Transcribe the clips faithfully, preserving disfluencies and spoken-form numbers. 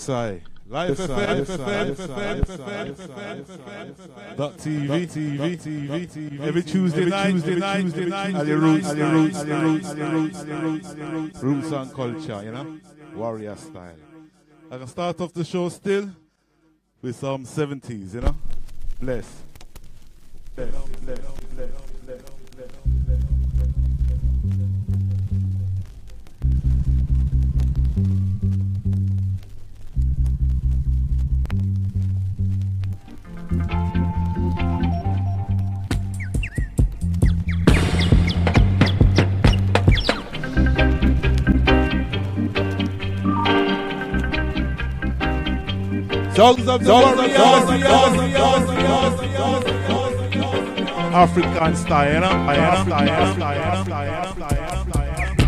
Yes, I. Life F M, dot T V, T V, T V, T V. Every Tuesday night, Tuesday night, Tuesday night. Ali Roots, Ali Roots, Ali Roots, Ali Roots, Ali Roots, Ali Roots. Roots and culture, you know, warrior style. I can start off the show still with some seventies, you know. Bless. Bless, bless, bless, bless, bless, bless. Songs of the warriors, African style, you know? African style, style, style, style, style.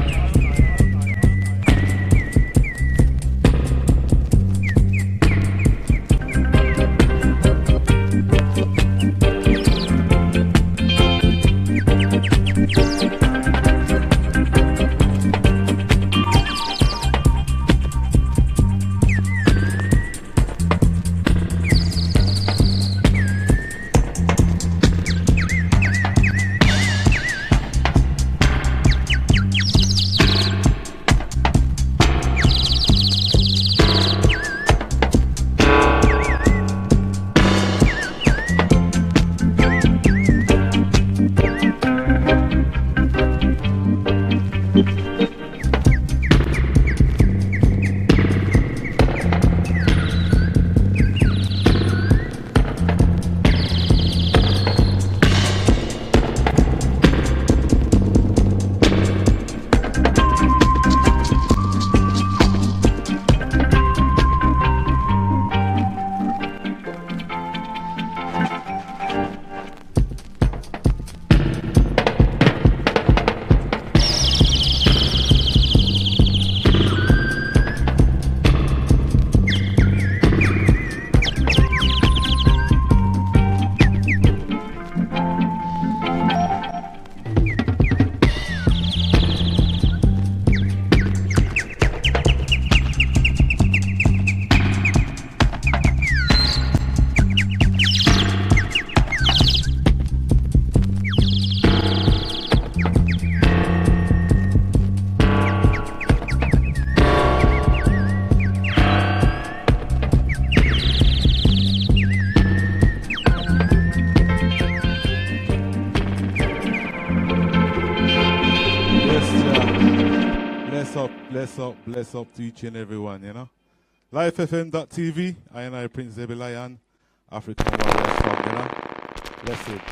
Bless up to each and everyone, you know. Life F M dot T V, I and I, Prince Debbie Lion, African Warrior song, you know. Bless it.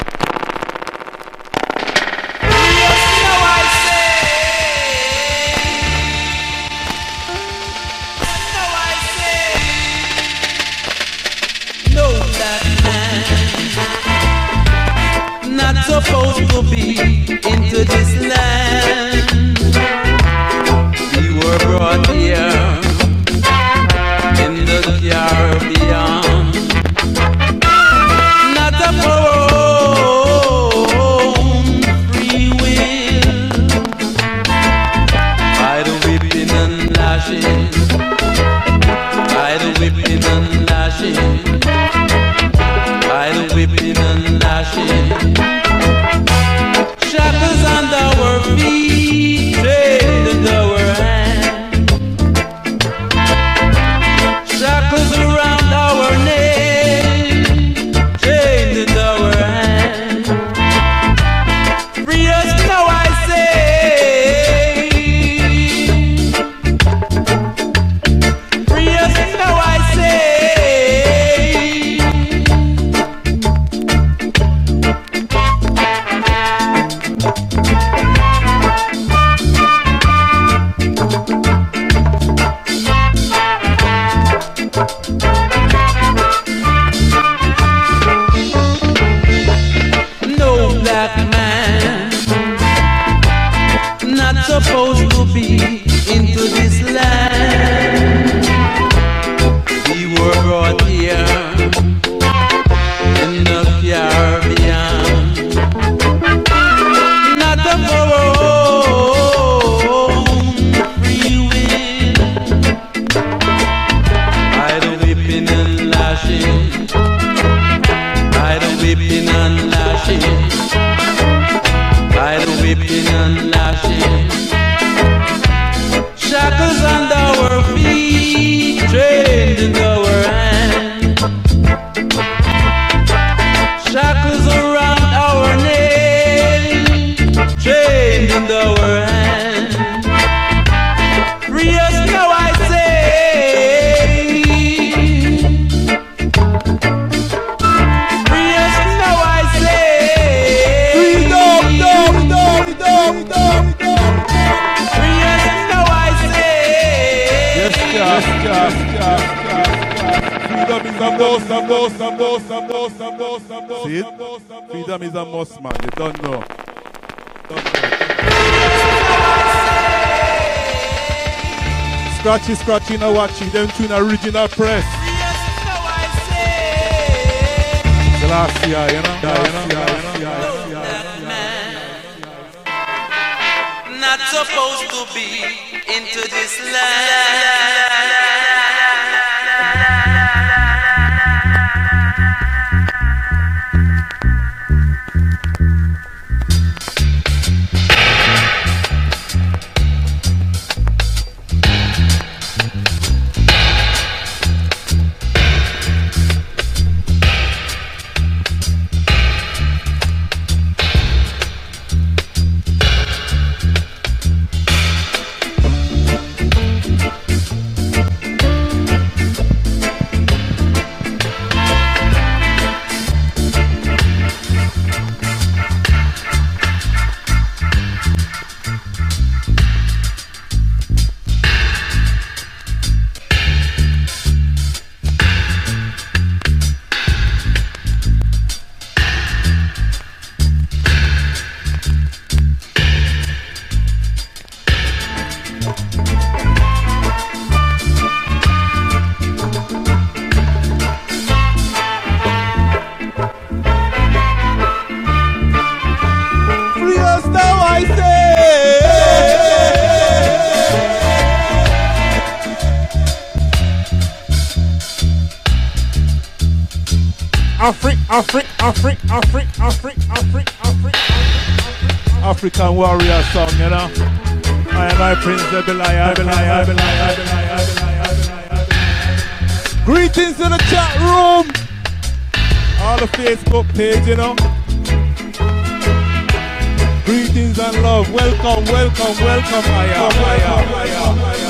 No, that man not supposed to be into this land. We were brought here in the Caribbean, not upon free will, by the whipping and lashing, by the whipping and lashing, by the whipping and lashing, shackles under our feet. by the whipping and lashing, by the whipping and lashing. Shackles under our feet, chained in our hands. Shackles around our neck, chained in our hands. Free us now, I say. Free us now, I say. Freedom, dom, dom, dom, dom, dom. Free us now, I say. Yes, yes, yes, yes, yes. Freedom is a must, a must, a must, a must, a must, a must. See it? Freedom is a must, man. You don't know. Don't know. Scratchy, scratchy, now watching them tune original press. The last year, you know? Yeah, you know? Yeah, you know? Yeah, Not supposed to be into this land. Afri, Afri, Afri, Afri, Afri, Afri, Afri, African warrior song, you know. I am my Prince Ebelaya, Ebelaya, Ebelaya, Ebelaya. Greetings to the chat room. All the Facebook page, you know. Greetings and love. Welcome, welcome, welcome. I am, I am, I am, I am.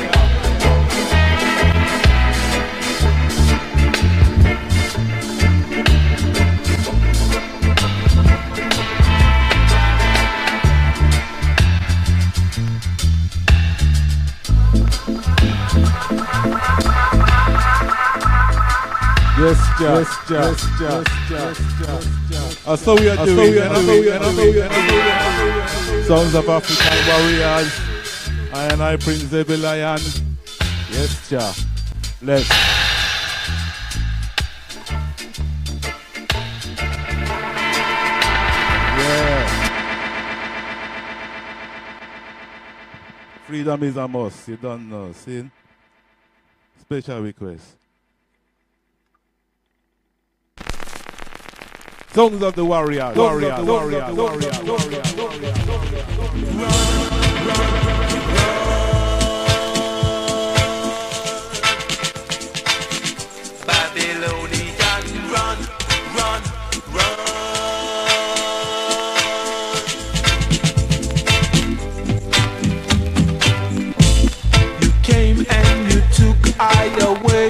Yes, yes, yes, yes, yes, yes. That's how we are doing. Songs of African warriors. I and I, Prince Ebelayan. Yes, ja. Let's. Yeah. Freedom is a must. You don't know. See? Special request. Songs of the warrior, warrior, warrior, warrior, warrior, warrior. Babylonian run, run, run. You came and you took I away.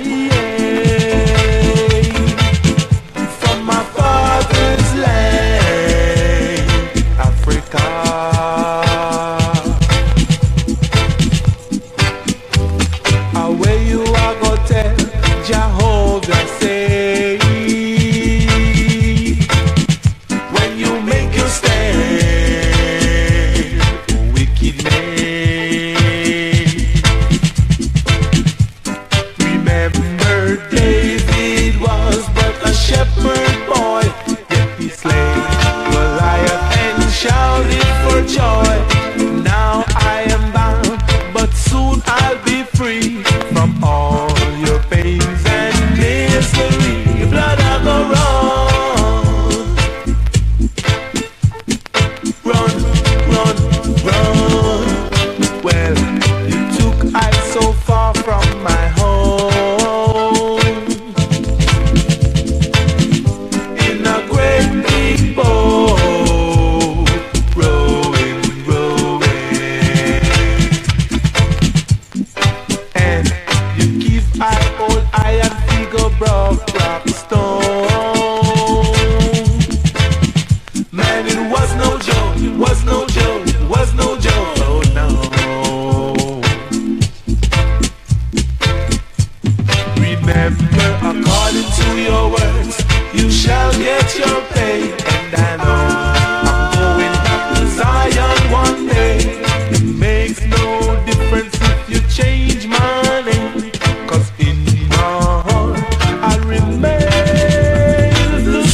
you shall get your pay. And I know I'm going back to Zion one day. It makes no difference if you change my name, 'cause in my heart I remain the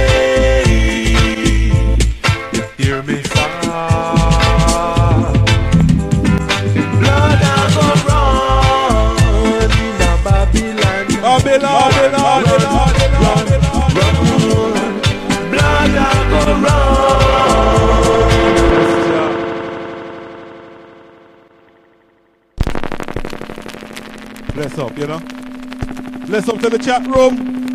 same. You hear me, Father? Blood I go run in a Babylon. Babylon, Babylon, Babylon, run, run, run. Blood I go run. Bless up, you know. Bless up to the chat room.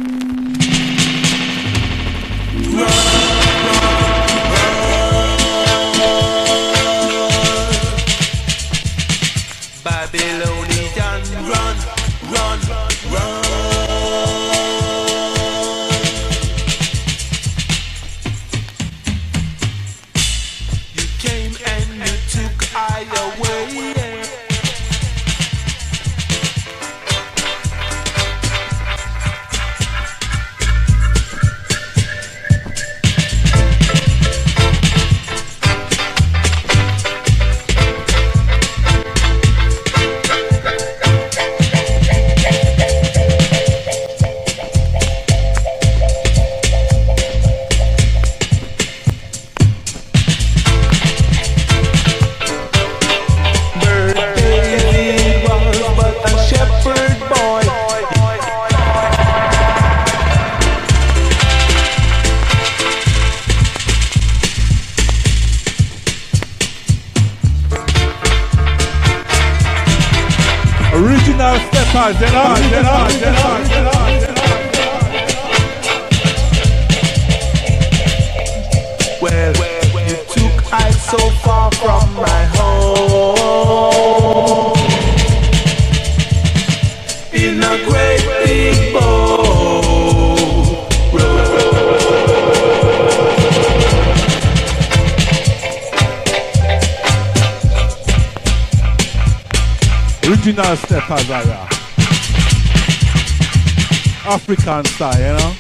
Babylonian, run, run, run. You came and you took I away. Original steppers, you know, you know, you know, you know, you know. Well, you took I so far from my home in a great big boat. Original steppers, are ya? African style, you know.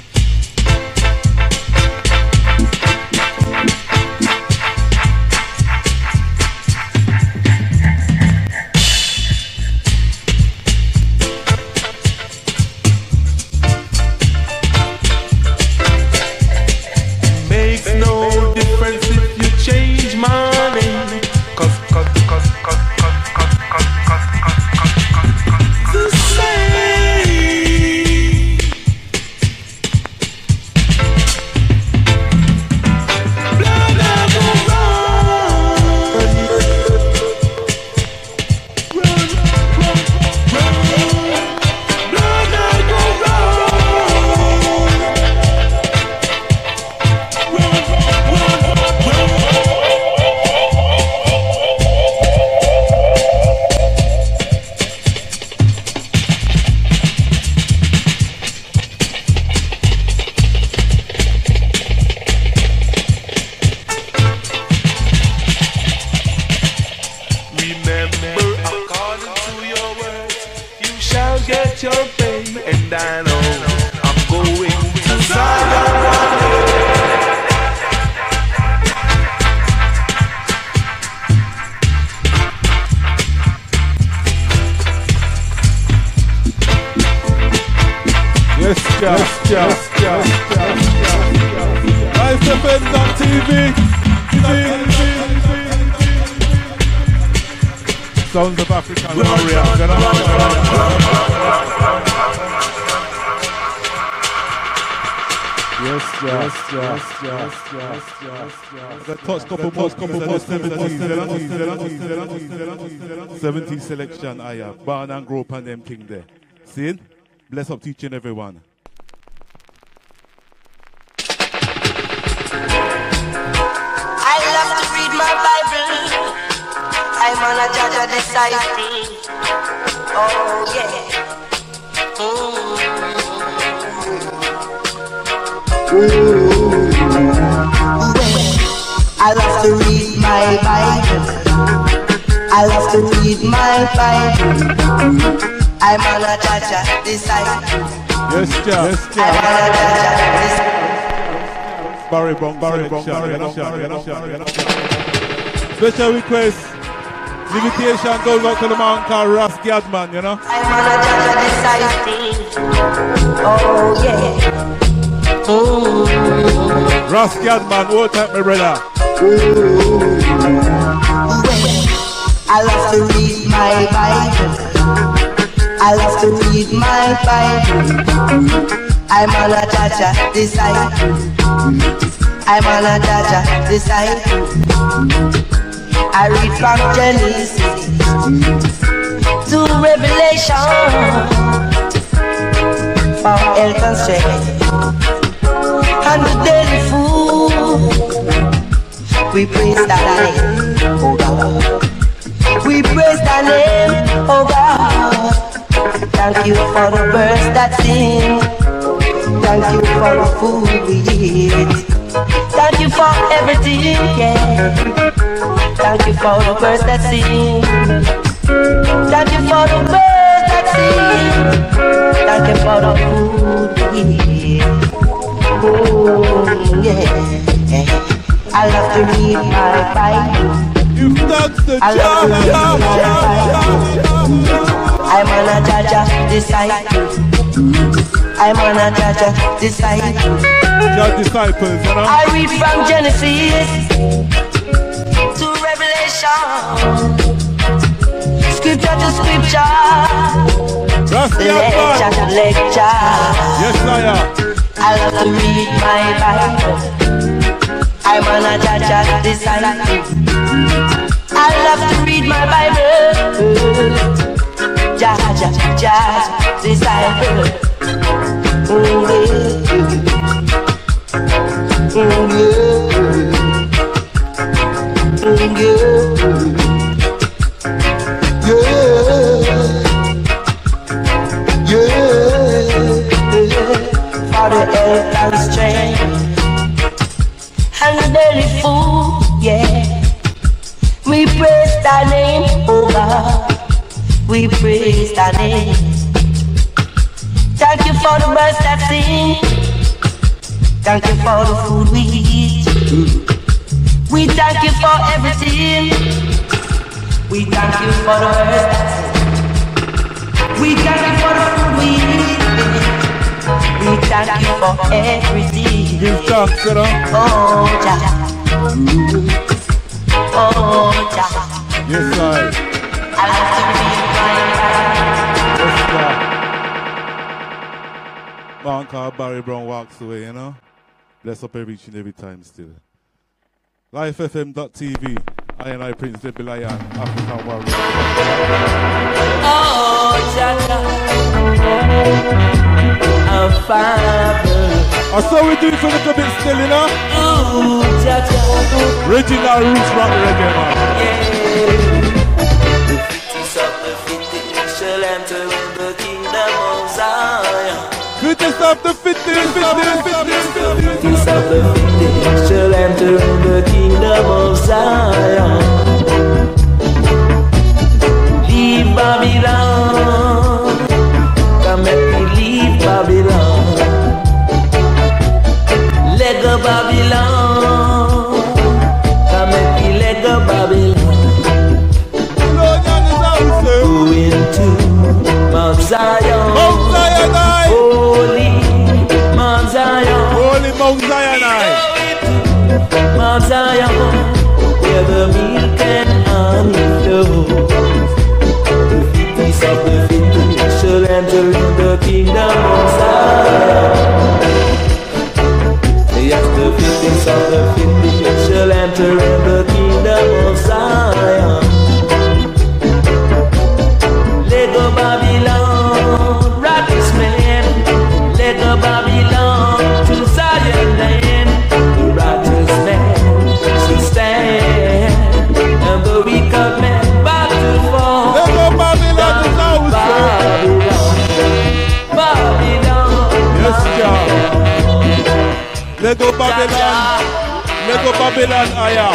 Makes no difference if you change my name, 'cause, 'cause, 'cause, 'cause, 'cause, 'cause, 'cause, 'cause, 'cause, 'cause, 'cause, the same. Blood I go run, run, run, run. Blood I go run. Remember, according to your words, you shall get your pay. And I know I'm going to Zion one day. Yes, yes, yes, yes, yes, yes. Live F M dot T V. Sounds of African warriors. You know? Yes, yes, yes, yes, yes, yes, yes. The touch couple more, couple more seventies, seventies selection. I have Barn and Grove and them king there. See? Bless up teaching everyone. I love to read my Bible. I'm on a Jaja disciple. Oh yeah. I love to read my Bible. I love to read my Bible. I'm on a Jaja disciple. Yes, Jah. Yes, Jah. Barry Bong, Barry Bong, Barry Bong, Barry Bong. Special request. Invitation goes out to the man called Ras Gadman, you know? I'm on a Jaja disciple. Oh, yeah. Mm. Ras Gadman, hold tight, my brother. I love to read my Bible. I love to read my Bible. I'm on a Jaja disciple. I'm on a Jaja disciple. I read from Genesis to Revelation for health and strength and the daily food. We praise thy name, oh God. We praise thy name, oh God. Thank you for the birds that sing. Thank you for the food we eat. Thank you for everything, yeah. Thank you for the birds that sing. Thank you for the birds that sing. Thank you for the food we eat. Oh, yeah. I love to read my Bible. You've done the I love to read job. my Bible. I'm on a Jaja disciple. I'm on a Jaja disciple. Your disciples, you know? I read from Genesis to Revelation, scripture to scripture, Ras lecture Gadman. to lecture. Yes, sire. I love to read my Bible. I'm on a Jaja disciple. I love to read my Bible. Jaja, Jaja disciple. Mm, yeah. Mm, yeah. Mm, yeah. Yeah. Yeah. For the health and strength and the daily food, yeah. We praise thy name, oh God. We praise thy name. Thank you for the birds that sing. Thank you for the food we eat. We thank you for everything. We thank you for the birds that sing. We thank you for the food we eat. We thank you for everything. Give thanks, you know? Oh, Jah. Oh, Jah. Yes, sir. I love to read my Bible. Yes, sir. Man called Barry Brown walks away, you know? Bless up every each and every time still. life f m dot t v. I and I, Prince Debbie Lion, African Warrior. Oh, Jaja, a father. I saw we do it for a little bit still, you know? Ooh, Jaja. Original roots rock reggae, man. Yeah. The fittest of the fittest shall enter the kingdom of Zion. Fittest of the fittest, fittest, fittest, Fittest of the fittest shall enter the kingdom of Zion. Leave Babylon, come let me leave Babylon. Let go Babylon, come let me let go Babylon. Go into Mount Zion, Mount Zion, holy Mount Zion, holy Mount Zion, Mount Zion, where the milk and honey flow. The fittest of the fittest shall enter the kingdom of Zion. Yes, the fittest of the fittest shall enter the kingdom of Zion. Let go Babylon, righteous man. Let go Babylon to Zion land. The righteous man shall stand, and the wicked man back to fall. let go Babylon to house. Babylon, Babylon. Yes, Jah. Let go Babylon. Let go Babylon, Aya.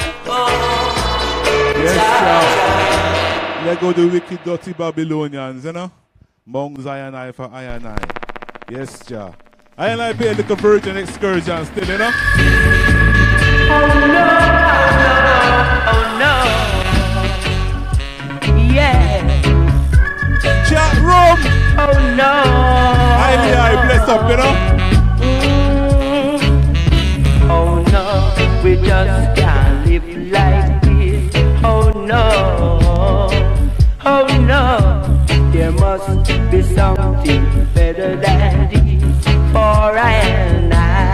Yes, Jah. Let go the wicked, dirty Babylonians, you know? Mount Zion, I for I and I. Yes, Jah. I and I pay a little virgin excursion still, you know? Oh no, oh no, yeah. Chat room. Oh no. I I bless up, you know? Mm. Oh no, we just can't live like this. Oh no, oh no, there must be something better than this for I and I.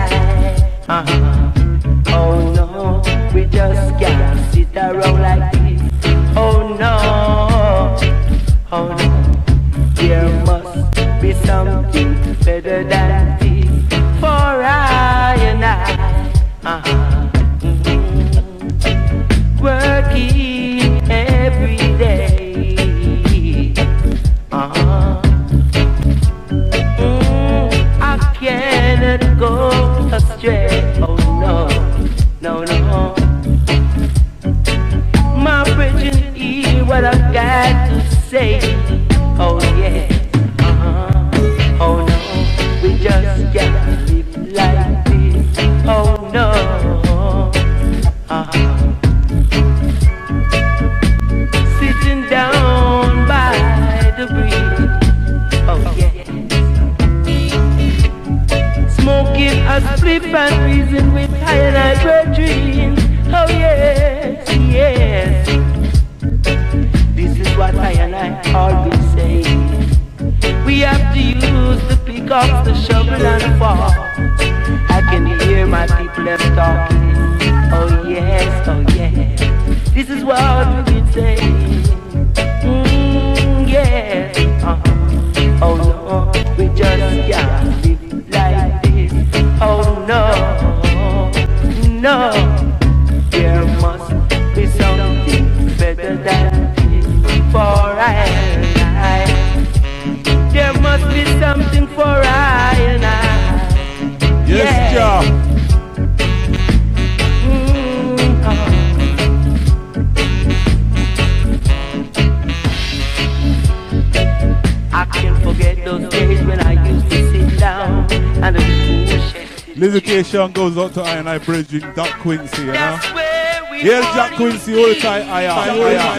Uh-huh. Oh no, we just can't sit around like this. Oh no, oh no, there must be something better than this for I and I. Uh-huh. Mm-hmm. Working every day. Uh-huh. Mm, I cannot go astray. Oh no, no, no. My brethren, hear what I got to say. Oh yeah. Uh-huh. Oh no, we just can't live like this. Oh no. Uh-huh. Sitting down by the bridge. Oh yeah. Smoking a spliff and reason with high and I brethren. Oh yes, yes. This is what I and I always say. We have to use the pickaxe, the shovel and the fork. I can hear my people them talking. Oh yes, oh yes. This is what we would say. Mm, yes. Uh-huh. Oh no, we just can't live like this. Oh no, no. There must be something better than this for I and I. There must be something for I and I. Yes, Jah. Mm, uh. I can't forget those days when I used to sit down and the bullshit. Dedication goes out to I and I Bridging Doc Quincy, you know? That's where we Yes, Jack Quincy, all the time. I am.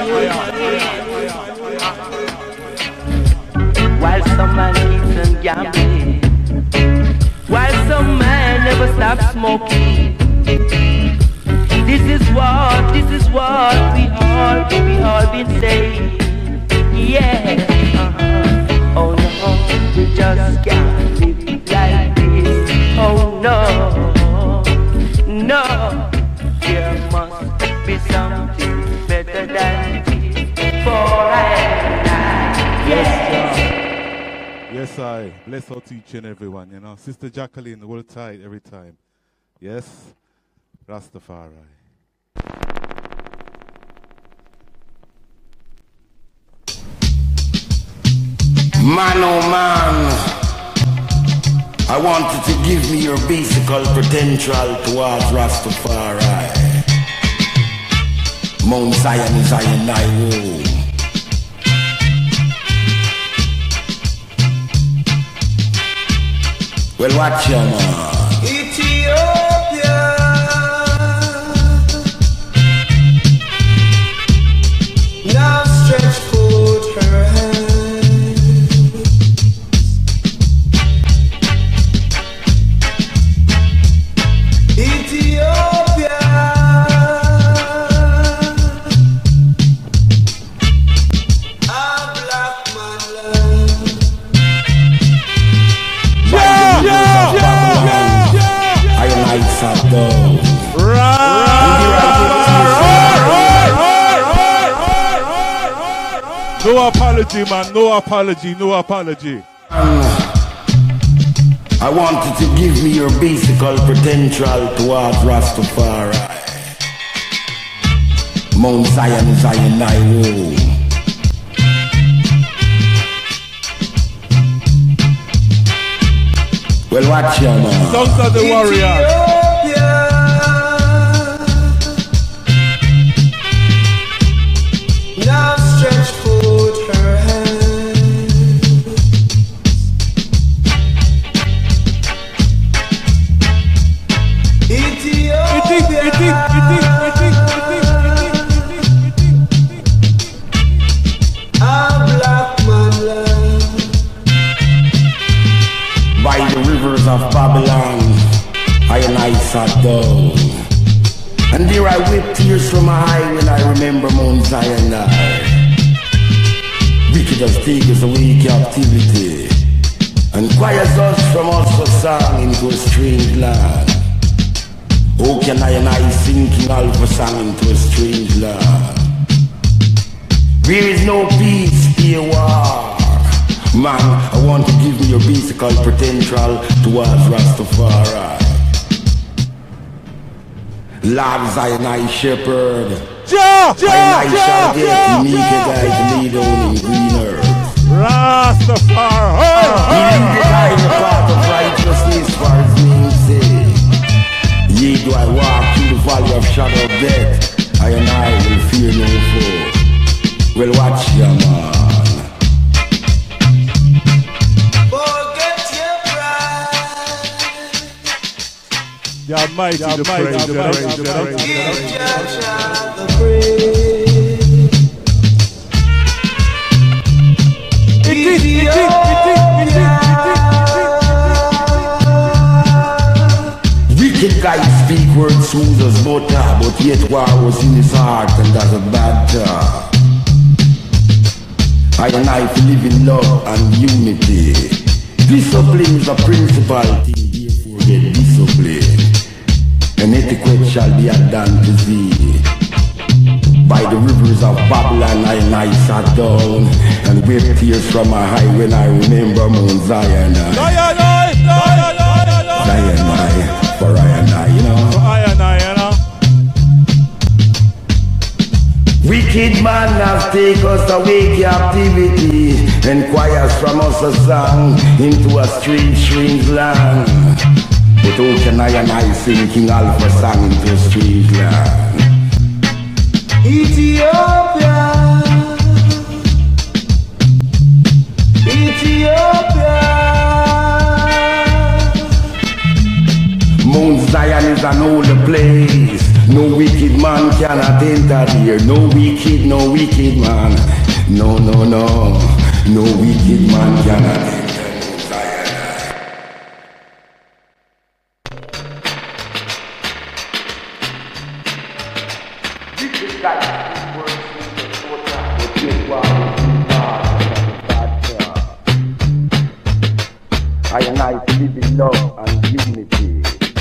While some man eats and gambling, while some man never stops smoking. This is what, this is what we all, we all been saying. Yeah. Uh-huh. Oh no, we just can't live like this. Oh no, no. There must be something better than this for I and I. Yes. Yes, I. Bless our teaching, everyone, you know. Sister Jacqueline, hold tight every time. Yes. Rastafari. Man, oh man, I want you to give me your basic potential towards Rastafari. Mount Zion is Zion, I will. Well, watch your man. Ethiopia, now stretch forth her hand. Ethiopia, a black man land. Yeah, yeah, yeah, yeah. I like that though. No apology, man. No apology. No apology. I want you to give me your basic potential towards Rastafari. Mount Zion, Zion, I will. Well, watch your man. Sons of the Warrior. Now stretch forth her hand. By the rivers of Babylon, I and I sat down. And there I wept tears from my eye when I remember Mount Zion. Wicked has taken us away captivity, and quiet us from us for song into a strange land. Oh, can I and I sing King Alpha song into a strange land? There is no peace, be a war. Man, I want to give me your basic potential towards Rastafari. Lord Zion, I shepherd. Ja, ja, I ja, shall get ja, naked ja. I lay down in green earth. Rastafari. He lead the guy in the path of righteousness for his name's sake. Yea, do I walk through the valley of shadow of death, I and I will fear no foe. Well, watch ya, man. You're mighty, you're mighty, you're mighty, you're mighty. It is, it is, it is, it is, it is. Wicked guys speak words smooth as butter, but yet war was in his heart, and that's a bad job. I and I to live in love and unity. Discipline is a principal thing, therefore get discipline. And etiquette shall be adorned to thee. By the rivers of Babylon I and I sat down, and wept tears from my eye when I remember Mount Zion. Zion, Zion, Zion, Zion, I, for I and I, you know. For I and I, you know. Wicked man has taken us away captivity, and choirs from us a song into a strange, strange land. But how can I and I sing King Alpha song into a strange land? Ethiopia, Ethiopia. Mount Zion is an older place. No wicked man cannot enter here. No wicked, no wicked man. No, no, no. No wicked man cannot enter. I and I to live in love and unity.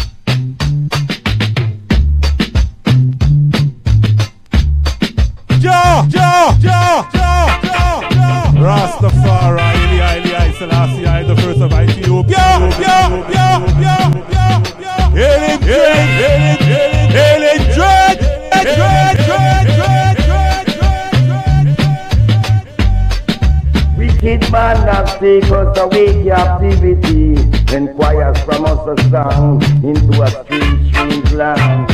Ja, ja, ja, ja, ja, ja. Rastafari, Eli, Eli, I, Selassie, I, the first of Ethiopia. Ja, ja, ja, ja, ja, ja. Hailing, hailing, hailing, hailing, hailing, dread, dread, dread, dread, dread, dread, dread. Wicked man has taken us away captivity, and choirs from us a song into a strange, strange land.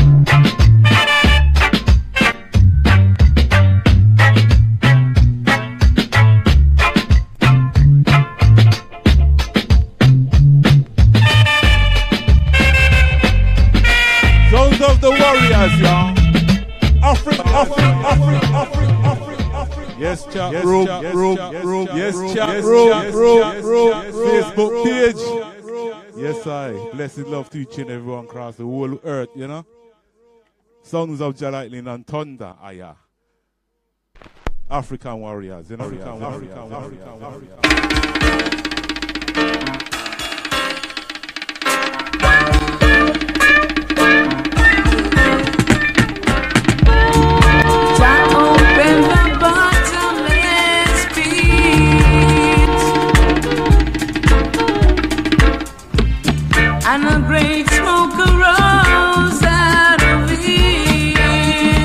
Of the warriors, y'all. Africa, Africa, Africa, Africa, Africa, Africa. Yes, chat room, room, room. Yes, chat room, room, room. Facebook page. Yes, I. Blessed love to each and everyone across the whole earth, you know. Songs of Jah Lightning and Thunder, aya. African warriors, you know. African warriors, African warriors. And a great smoke arose out of it.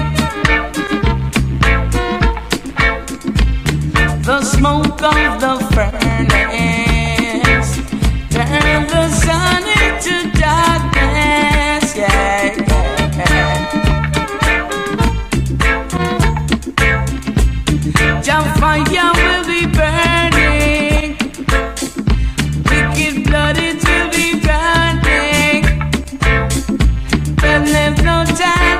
The smoke of the furnace turned the sun into darkness. Yeah, yeah. Jah fire will be burning. Wicked blood it will be burning. But there's no time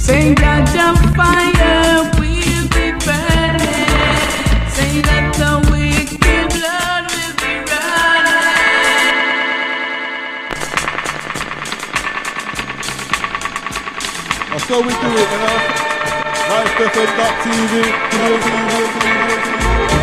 Say that your fire will be burning. Say that the wicked blood will be running. That's how we do it, you know. Life F M dot T V, T V, T V, T V.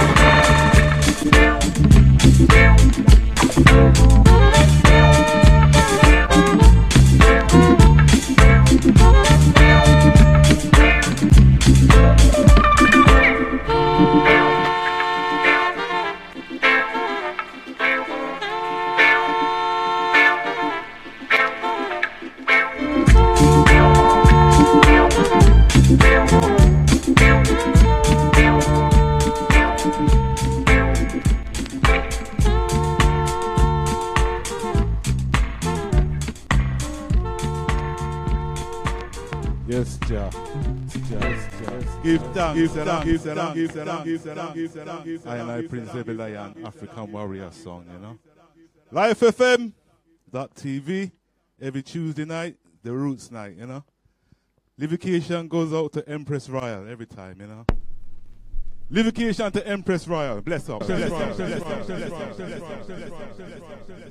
Yes, Jah. Give thanks, give thanks, give thanks, give thanks, give thanks, give thanks. I and I, Prince Ebelian, African Warrior song, you know. Life F M dot T V every Tuesday night, the Roots night, you know. Livication goes out to Empress Royal every time, you know. Livication to Empress Royal. Bless up. Bless up. Bless up. Bless up.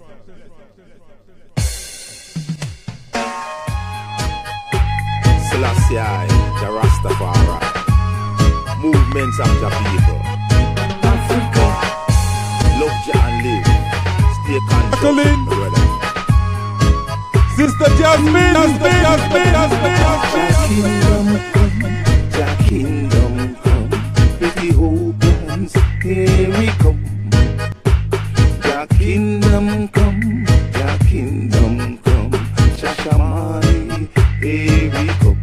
Selassie, the Rastafari, movements of the people. Africa, love Jah and live. Stay conscious, brother. Sister Jasmine, Jasmine, Jasmine, Jasmine. Jah kingdom come, with the Ethiopians, here we come. Jah kingdom come, Jah kingdom come, Shashamani, here we come.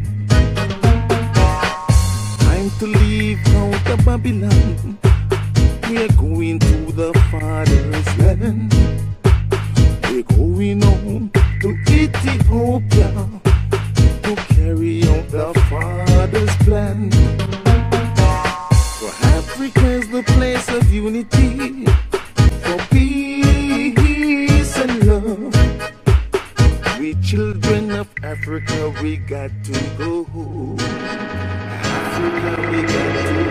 To leave out of Babylon, we're going to the Father's land. We're going on to Ethiopia to carry out the Father's plan. For Africa is the place of unity, for peace and love. We children of Africa, we got to go home. Africa, we got to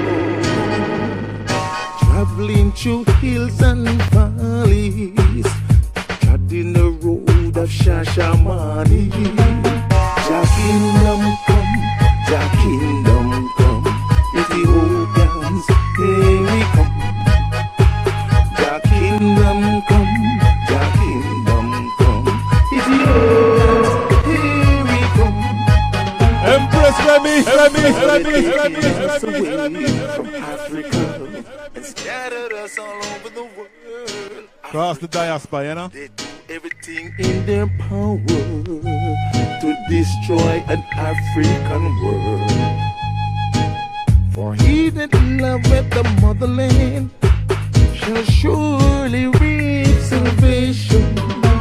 go. Traveling through hills and valleys, treading the road of Shashamani. Jah kingdom come, Jah kingdom come, Ethiopians, here we come. Jah kingdom come, Jah kingdom come, Ethiopians, here we come. Empress Remy, Remy, Remy, Remy, Remy, Remy, from Africa and scattered us all over the world. Across the diaspora, you know. They do everything in their power to destroy an African world. For he that loveth the motherland shall surely reap salvation.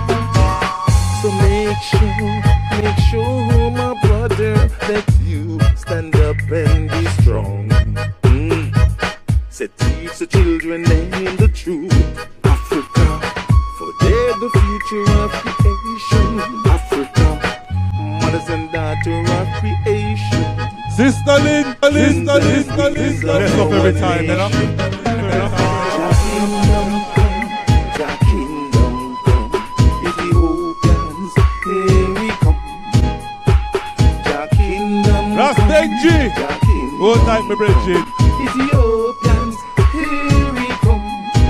So make sure, make sure, my brother, that you stand up and be strong. Mm. Say teach the children name the truth. Africa, for they're the future of creation. Africa, mothers and daughters of creation. Sister Lynn, Sister Lynn, Sister Lynn. Let's up every time, you know. Jah kingdom come, Jah kingdom come, Ethiopians, here we come. Jah kingdom Last come, Benji. Jah kingdom Good night, my brethren. Ethiopians, here we come.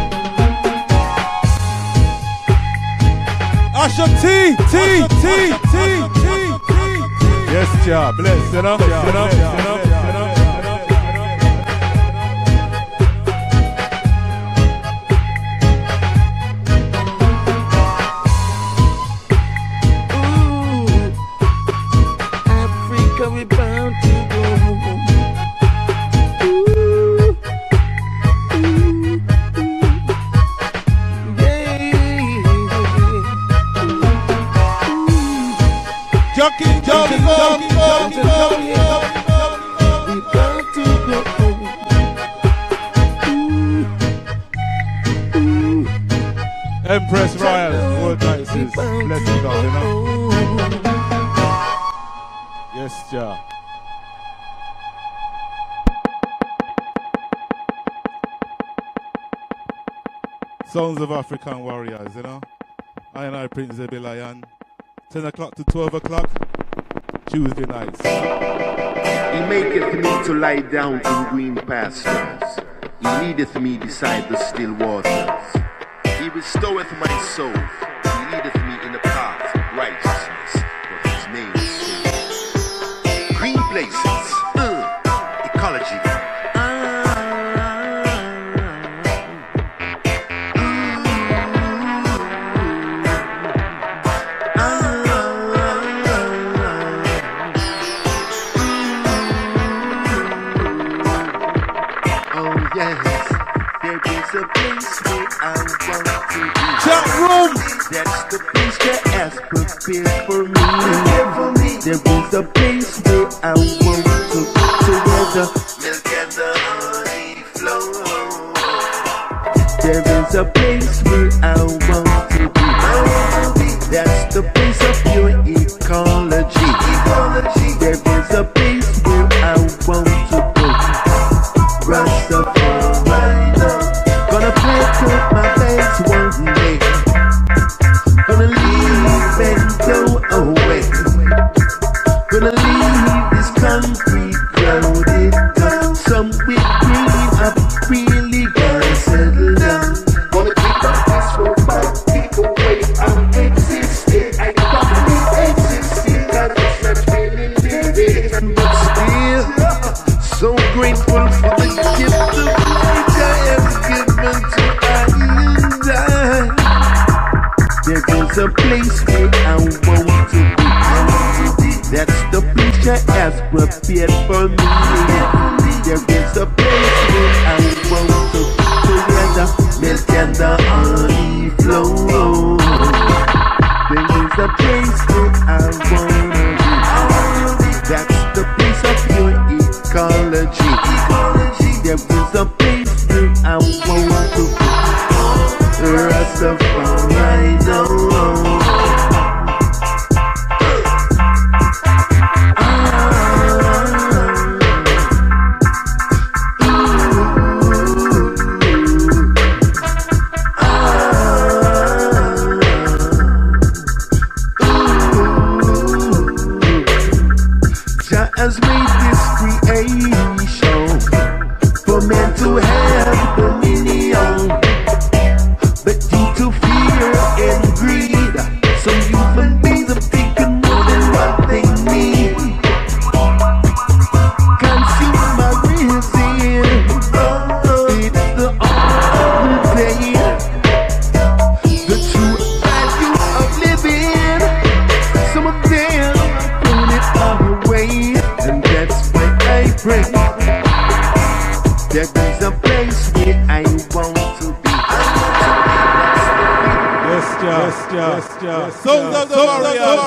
Asha T, T, T, T, T, T. Yes, Jah, bless, you know, you know, you know, you know. Jockey, jockey, jockey, jockey, jockey, we got to go home. Empress Royal, good night, sis. Bless you, God, you know. Yes, Jah. Sounds of African warriors, you know. I and I, Prince Zebby Lion. ten o'clock to twelve o'clock, Tuesday nights. He maketh me to lie down in green pastures. He leadeth me beside the still waters. He restoreth my soul. He leadeth me in the path of righteousness for his name's sake. Green places, uh, ecology. The place where I want to be. Chat room. That's the place that has prepared for me. There is a place where I want to be together. Milk and the honey flow. There is a place where I want to be. That's the place of pure ecology. There is a place where I want to go. Rastafari. Gonna pack up my bags one day. Gonna leave and go away. Gonna leave this concrete crowded town. Somewhere green, I'm really gonna settle down. Gonna keep up this road back, keep away. I'm existing, I probably existing. Cause it's not really living. But still, so grateful for the gift of life I have given to I and I. There is a place where I want to be. That's the place that has prepared for me. There is a place where I want to be together. Milk and the honey flow. There is a place where I want to be. That's the place of pure ecology. There is a place where I want to be. Rastafari, no. Jah has made this creation for men to have dominion, but due to fear and greed, some human beings have taken more than what they need. Consumer reason, it's the order of the day. The true value of living, some of them put it away, and that's why I pray. There is a place where I want to be. Yes, Jah. Yes, Jah. Yes, Jah. Sons of the warriors.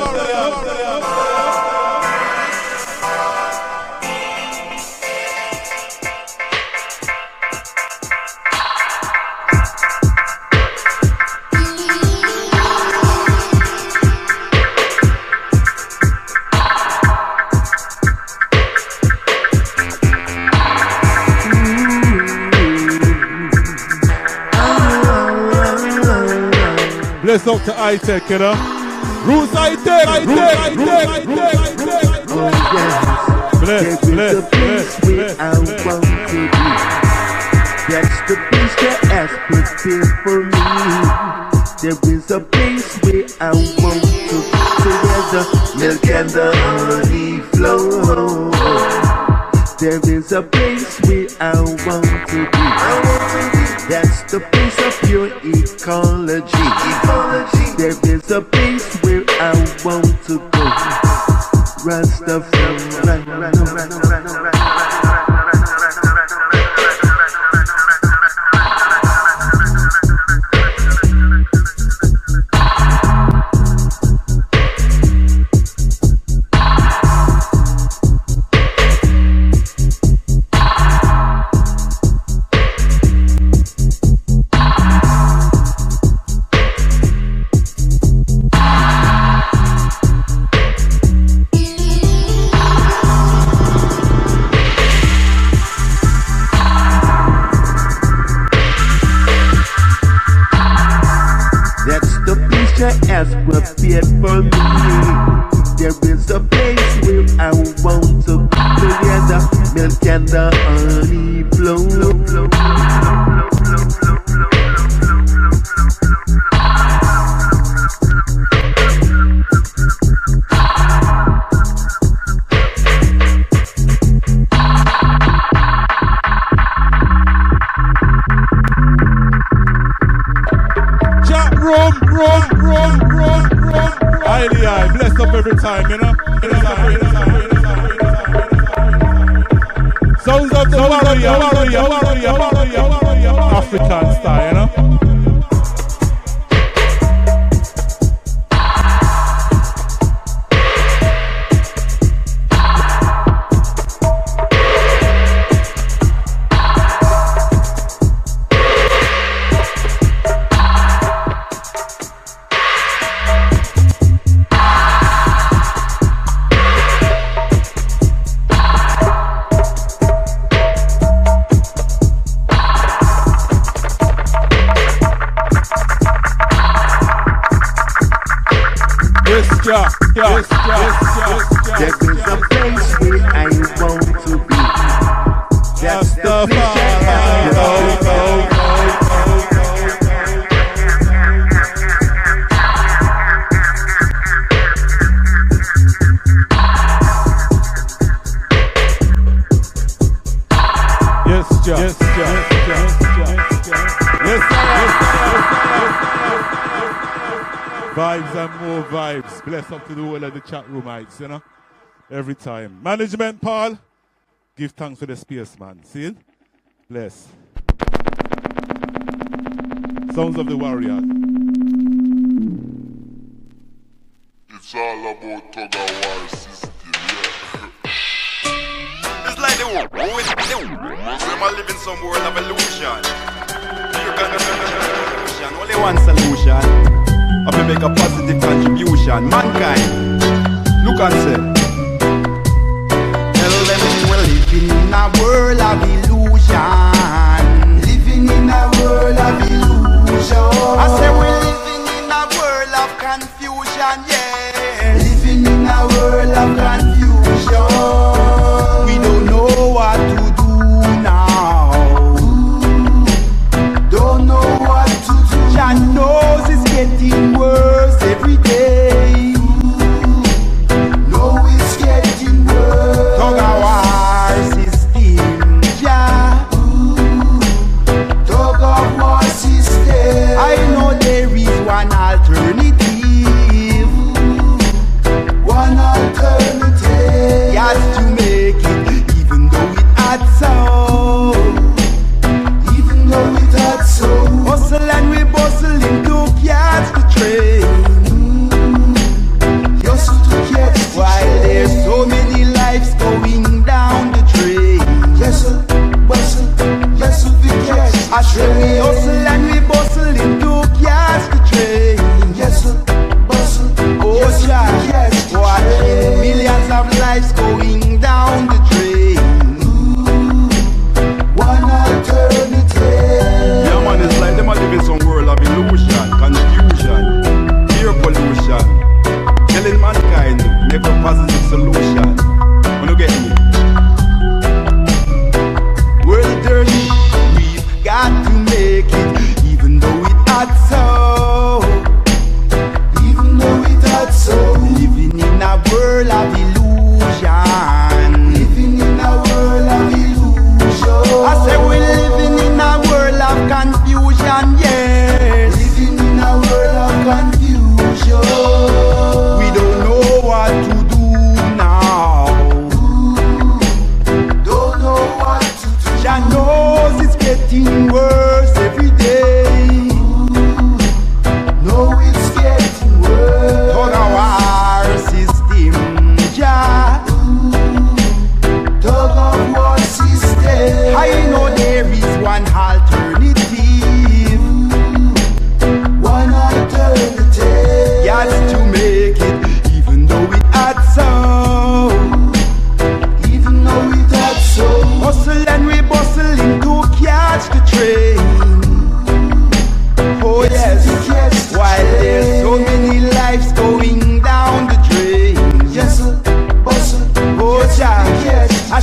Bless up to I-Tech, you know. Roots I-Tech, I-Tech, I-Tech, I-Tech. Oh yes, Bless, there is bless, a place bless, where bless, I bless. want to be. That's the place that has prepared for me. There is a place where I want to be together. Milk and the honey flow. There is a place where I want to be. That's the place of pure ecology. There is a place where I want to go. Rastafari. for me. There is a place where I want to be together. Milk and the honey flow. Chat room, room, room, room, room. Highly high, blessed up every time, you know. Sounds of the warrior, warrior, warrior, warrior, warrior, African style, you know. Yeah, yeah, yes, yeah, yes, yeah, there is a place where I want to be. That's the place I yes, yeah, yes, yeah, yes, yeah, yes, vibes and more vibes. Bless up to the whole of the chat roomites, you know. Every time. Management, Paul. Give thanks for the space, man. See it? Bless. Sounds of the warrior. It's all about tug of war system, yeah. It's like the war. We're living some world of illusion. You can illusion. Only one solution. I will make a positive contribution. Mankind, look and say. Tell them we're living in a world of illusion. Living in a world of illusion. I say we're living in a world of confusion, yeah. Living in a world of confusion. We don't know what to do now. Don't know what to do. Jah knows it's getting worse every day. No, we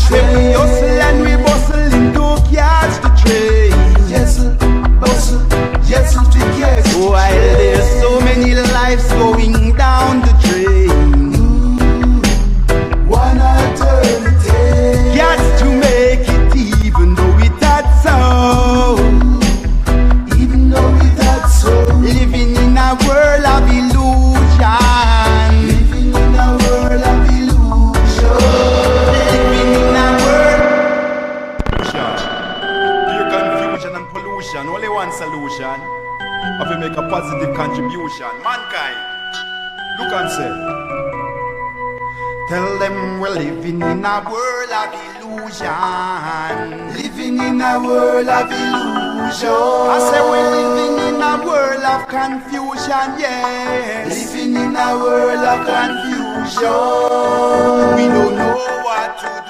say we hustle and we bustling to catch the train. Yes, bustle, yes, to catch the train. While there's so many lives going down the drain. Ooh, one alternative. Got to make it even though it had so. Even though it had so. Living in a world of illusion. Living in a world of illusion. Living in a world. Pure confusion and pollution. Only one solution. Have to make a positive contribution. Mankind. Look and say. Tell them we're living in a world of illusion. Living in a world of illusion. I say we're living in a world of confusion, yes. Living in a world of confusion. We don't know what to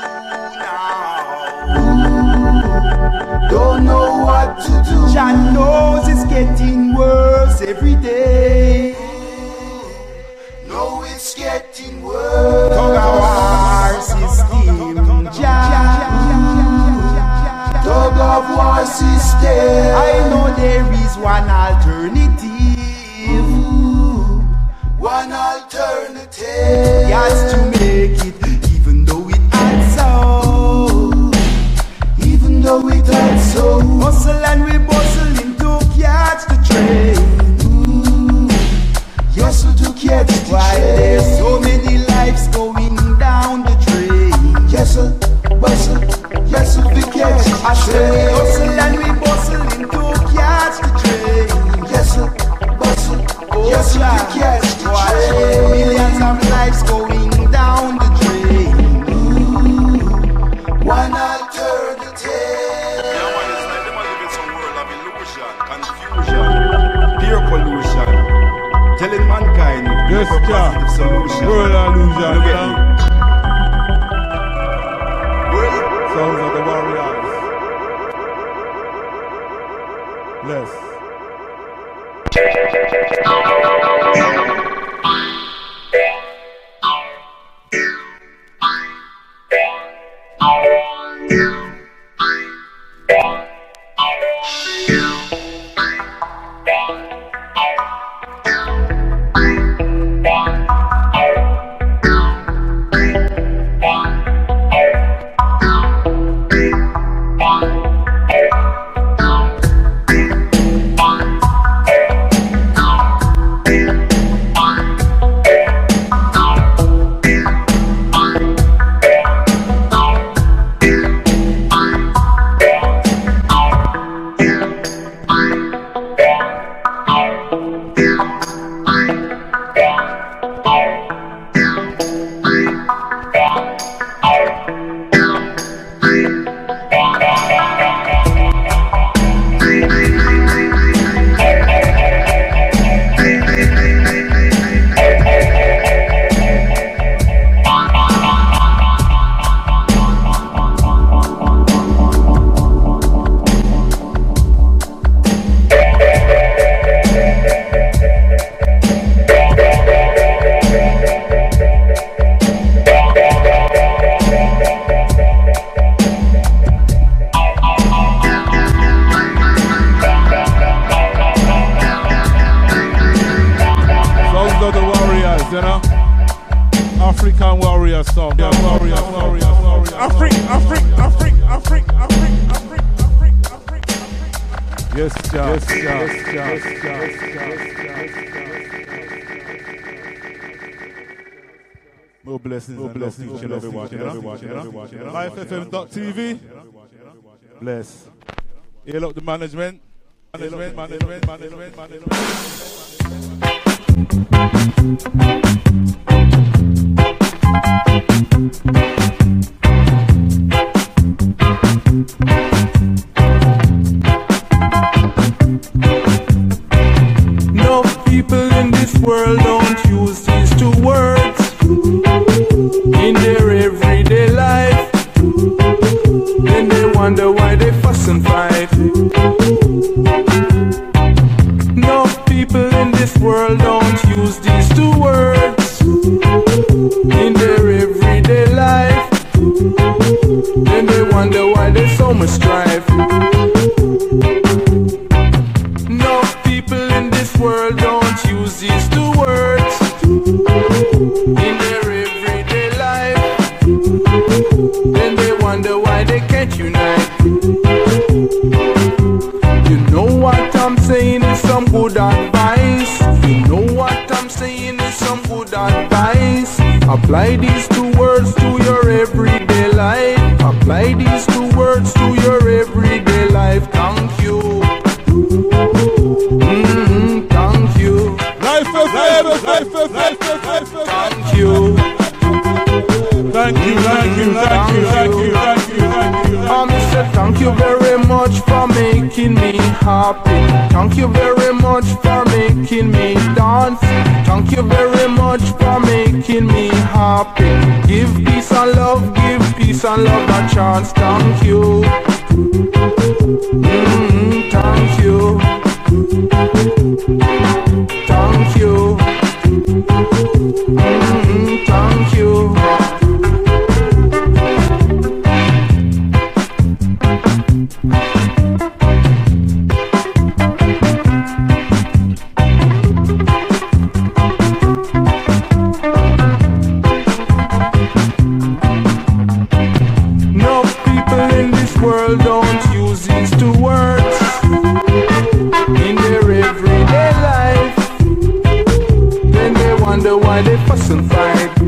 do now. Don't know what to do. Jah knows it's getting worse every day. No, it's getting worse. Tug of war system, Jah. Tug of war system. I know there is one alternative. Ooh, one alternative. Has to make it, even though it had so. Even though it had so. Hustle and we bustling to catch the train. Yes, to catch the Why train. There's so many lives going down the drain. Yes, sir, bustle, yes, sir, to catch the I train. Say we hustle and we bustling to catch the train. Yes, sir, bustle, oh, yes, sir, to catch the Why train. Millions of lives going down the drain. Ooh, one alternative. Yeah, man, it's like them are living some world of illusion, confusion, pure pollution. Telling mankind, yes, positive solution. World illusion. Look at me. Sounds of the warriors. Bless. African warrior song. Yeah, warrior, warrior, warrior. Afrik, Afrik, Afrik, Afrik, Afrik, Afrik, Afrik, Afrik, Afrik. Yes, Jah. Yes, Jah. Yes, Jah. Yes, Jah. More blessings, more blessings to everyone, everyone, everyone. Life F M dot T V. Bless. Hail up the management. Management, management, management, management. No people in this world don't use these two words in their everyday life. Then they wonder why they fuss and fight. No people in this world don't use these two words in their everyday life. then they wonder why there's so much strife. No people in this world don't use these two words in their everyday life. Then they wonder why they can't unite. You know what I'm saying is some good advice. You know what I'm saying is some good advice. Apply these two words to your everyday life. Apply these two words to your everyday life. Thank you. Mm-hmm, thank you. Life is life, life is life, life is Thank you. Thank you, thank you, thank you, thank you, thank you, thank you. I Mister Thank you very much for making me happy. Thank you very much for making me dance. Thank you very much for making me happy. Give peace and love, give peace and love a chance. Thank you. Mm-hmm, thank you. Thank you. Mm-hmm, thank you. No people in this world don't use these two words in their everyday life. Then they wonder why they fuss and fight.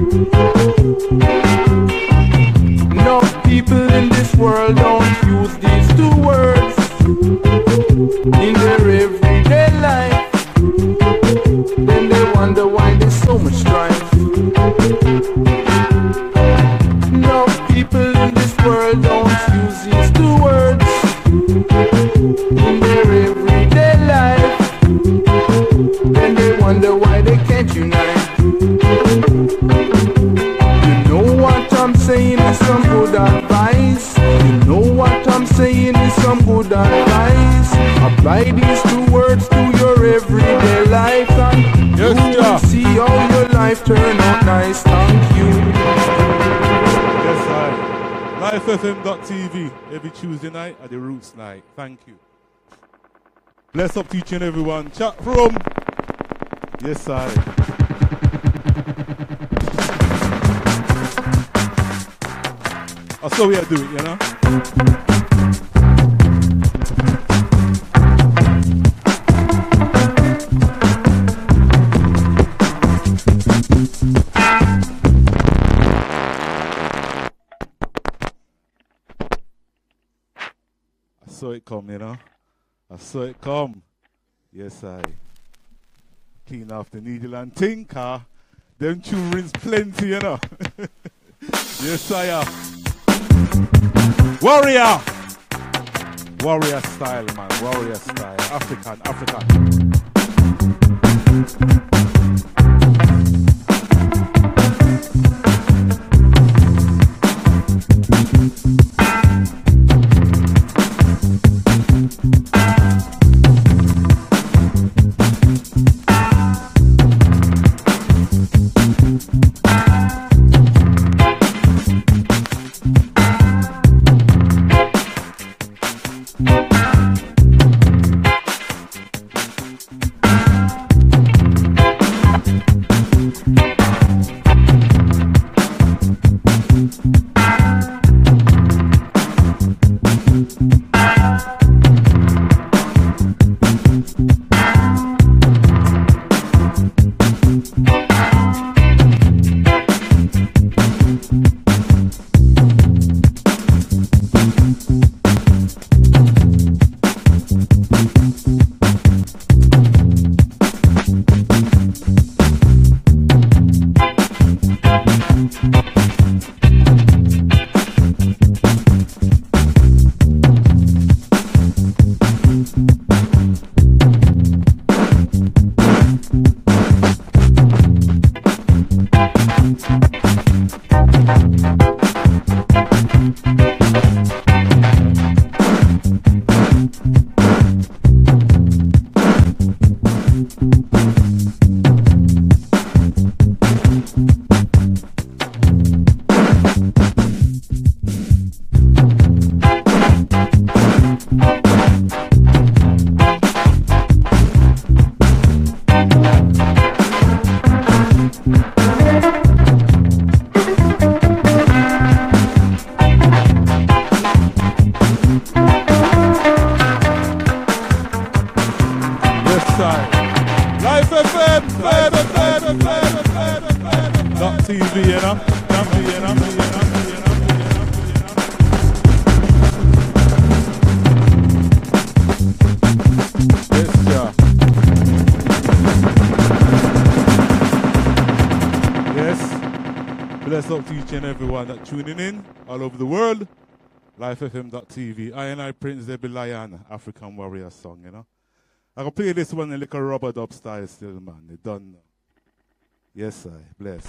No people in this world don't use these two words in their everyday life. Then they wonder why there's so much strife. No people in this world don't use these two words in their everyday life. Then they wonder why they can't unite. You know what I'm saying is some good advice. You know what I'm saying is some good advice. Apply these two words to your everyday life and Yes, you will yeah. see how your life turn out nice. Thank you. Yes, I. life f m dot t v every Tuesday night at the Roots night. Thank you. Bless up to each and everyone. Chat from. Yes, I. That's how we are doing it, you know? I saw it come, you know? I saw it come. Yes, I. Clean off the needle and tinker. Them children's plenty, you know? Yes, I am. Warrior! Warrior style, man. Warrior style. African, African. each and everyone that tuning in all over the world. life f m dot t v. I and I Prince Debbie Lion, African Warrior song, you know. I can play this one in like a rubber dub style still, man. They done. Yes, I bless.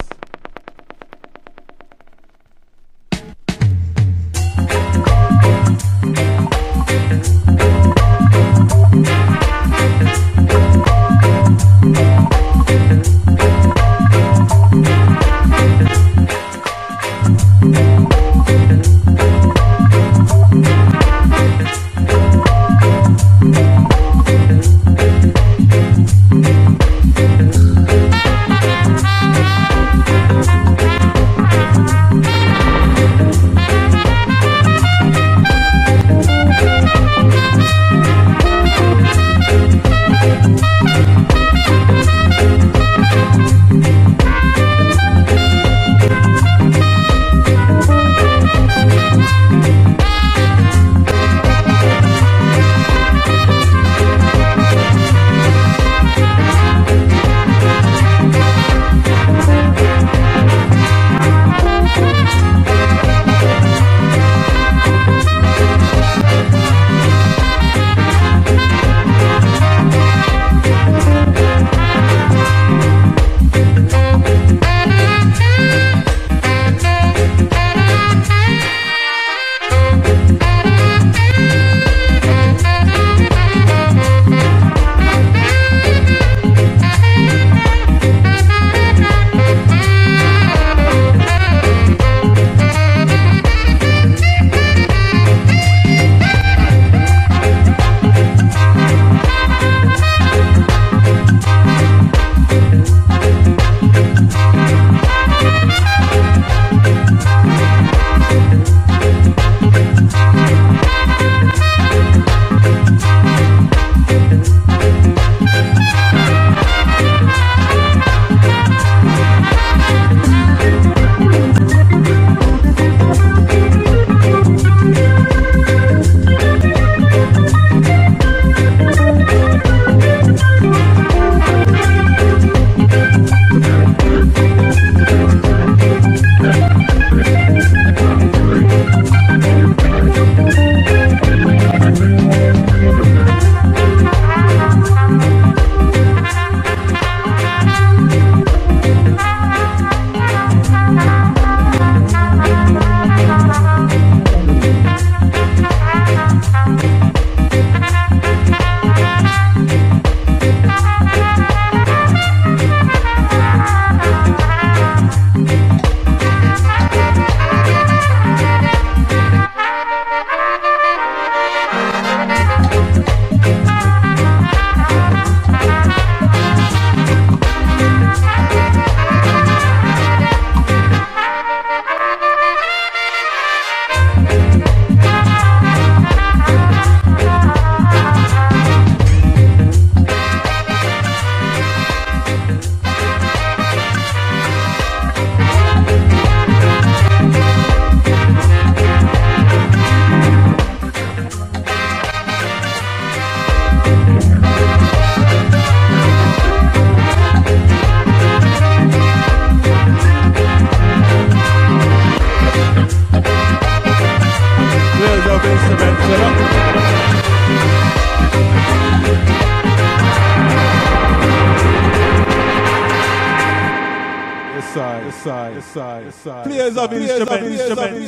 Players of instruments,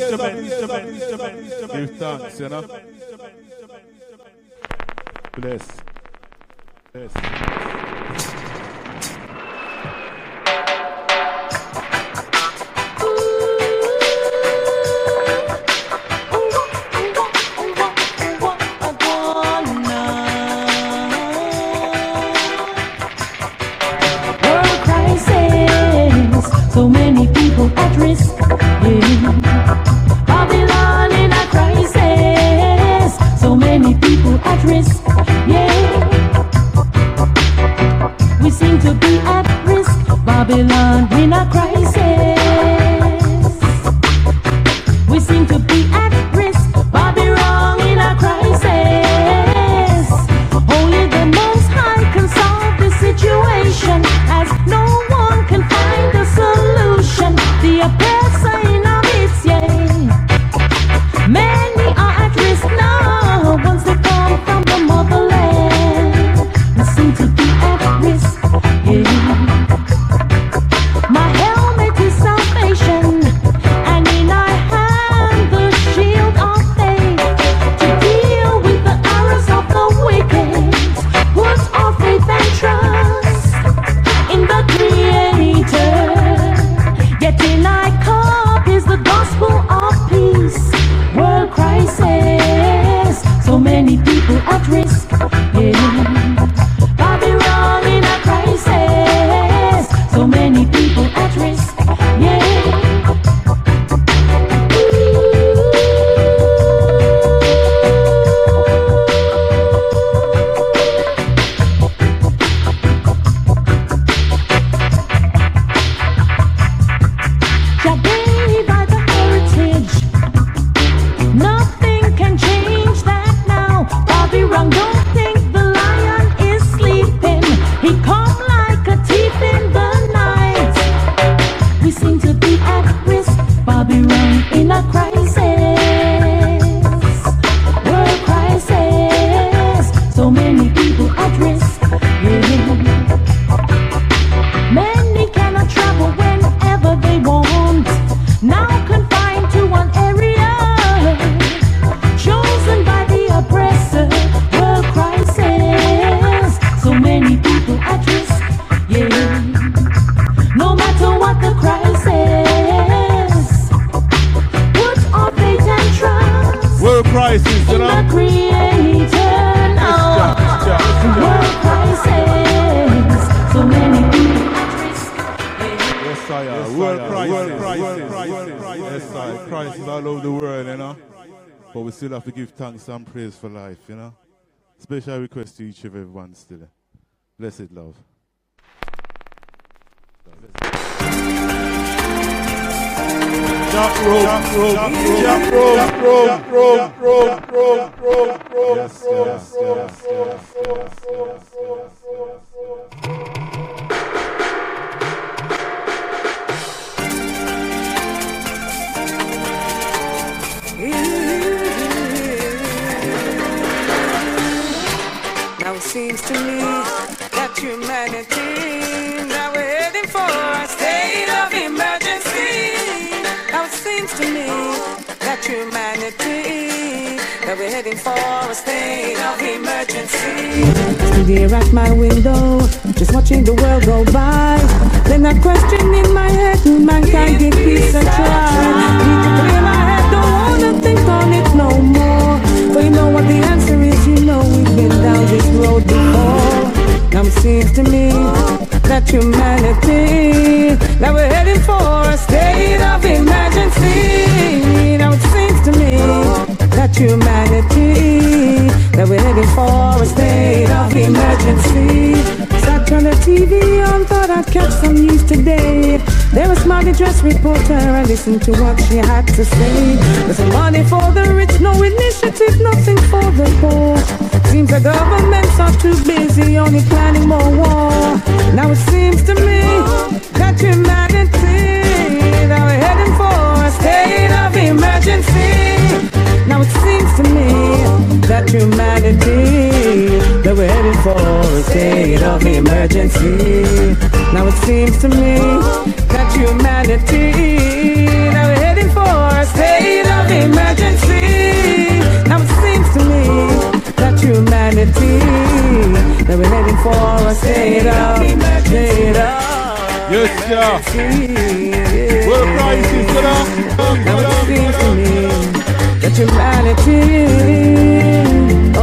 give thanks, you know. Bless. Bless. So many people at risk, yeah. Babylon in a crisis. So many people at risk, yeah. We seem to be at risk. Babylon in a crisis. We seem to be at risk. Babylon in a crisis. Only the Most High can solve the situation, as no one can find the solution. The oppressor in Yes, sir. Christ is all over the world, you know. But we still have to give thanks and praise for life, you know. Special request to each of everyone still. Blessed love. Jump rope, jump rope, jump rope, jump rope, rope, rope, rope, rope, rope. Yes, yes, yes, yes, yes, Now it seems to me that humanity, now we're heading for a state of emergency. Now it seems to me that humanity, that we're heading for a state of emergency. I'm there at my window, just watching the world go by. Then a question in my head, will mankind get peace and try? Need to clear my head, don't wanna think on it no more. But you know what the answer is, you know we've been down this road before. Now it seems to me that humanity, that we're heading for a state of emergency. Now it seems to me that humanity, that we're heading for a state of emergency. Sat on the T V on, thought I'd catch some news today. There was a smartly dressed reporter, I listened to what she had to say. There's some money for the rich, no initiative, nothing for the poor. Seems the governments are too busy, only planning more war. Now it seems to me that humanity, that we're heading for a state of emergency. Now it seems to me that humanity, that we're heading for a state of emergency. Now it seems to me that humanity, that we're heading for a state of emergency. Now it seems to me that humanity, that we're heading for a state of emergency. Yes, sir. What the price is, you know? Now it seems to me that humanity, oh.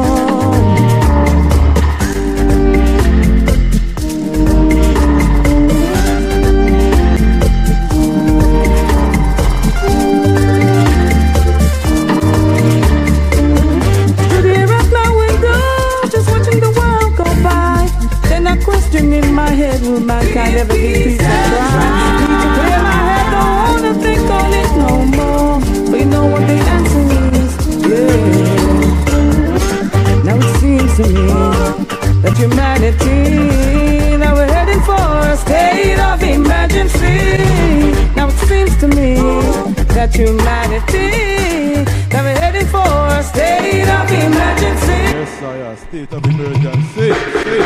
Today at my window, just watching the world go by. Then a question in my head, will mankind ever be peace and crime? Need to clear my head, don't wanna think on it no more. But you know what the answer is, yeah. Now it seems to me that humanity, now we're heading for a state of emergency. Now it seems to me that humanity, now we're heading for a state of emergency. Yes, sir, state of emergency.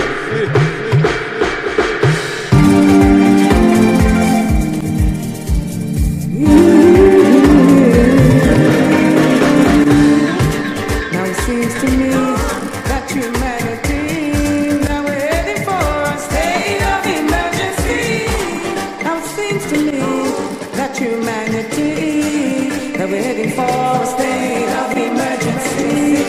Now it seems to me that humanity, now we're heading for a state of emergency. Now it seems to me that humanity, that we're heading for a state of emergency.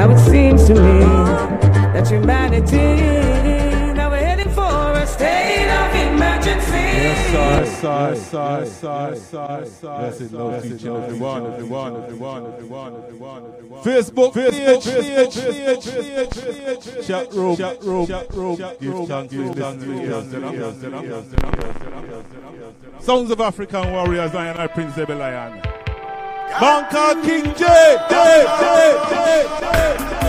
Now it seems to me that humanity, now we're heading for a state of emergency. Yes, sir, sir, sir, sir, sir, sir. Blessed love to each and every one, every one, every one, every one, every one, every one. Facebook, Facebook, Facebook, Facebook, Facebook, chat room, chat room, chat room. Give thanks, give thanks, Sounds of African Warriors, I and I Prince Ebel Lion. Banka King J, J, J, J, J, J.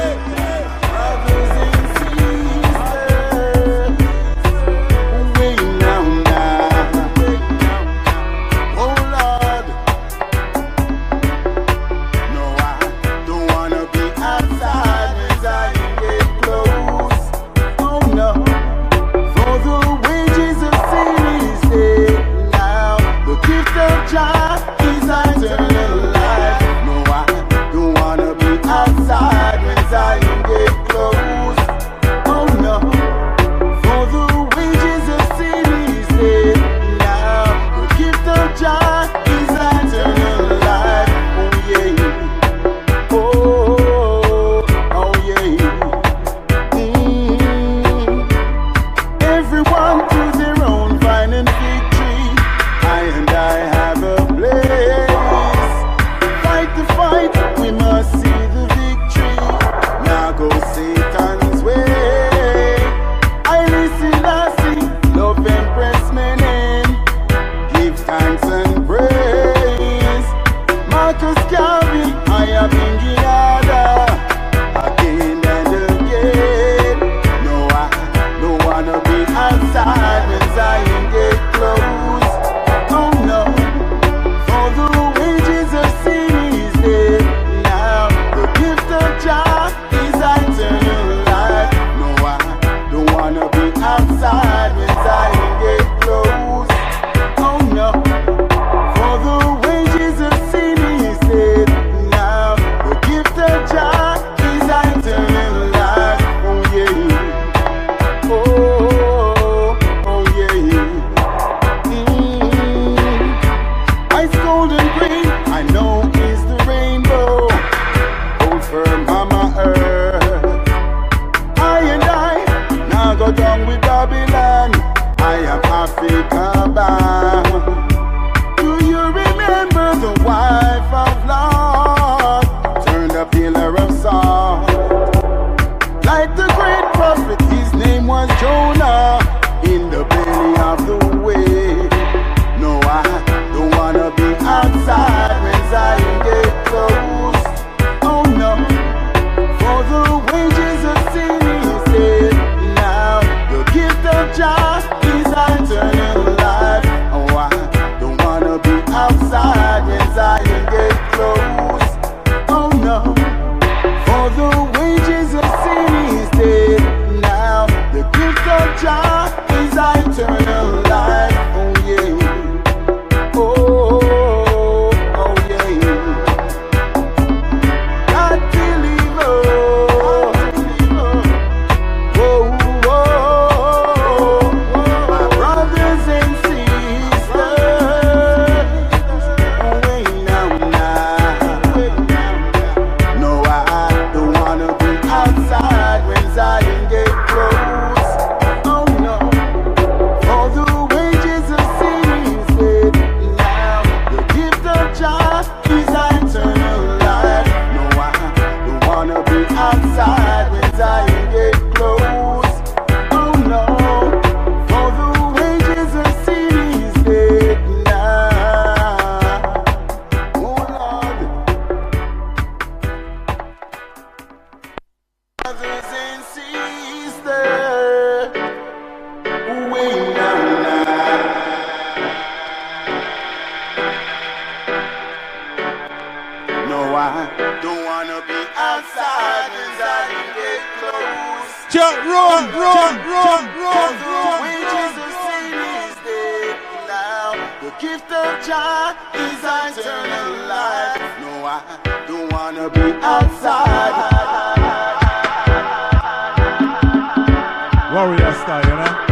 Warrior style, you know?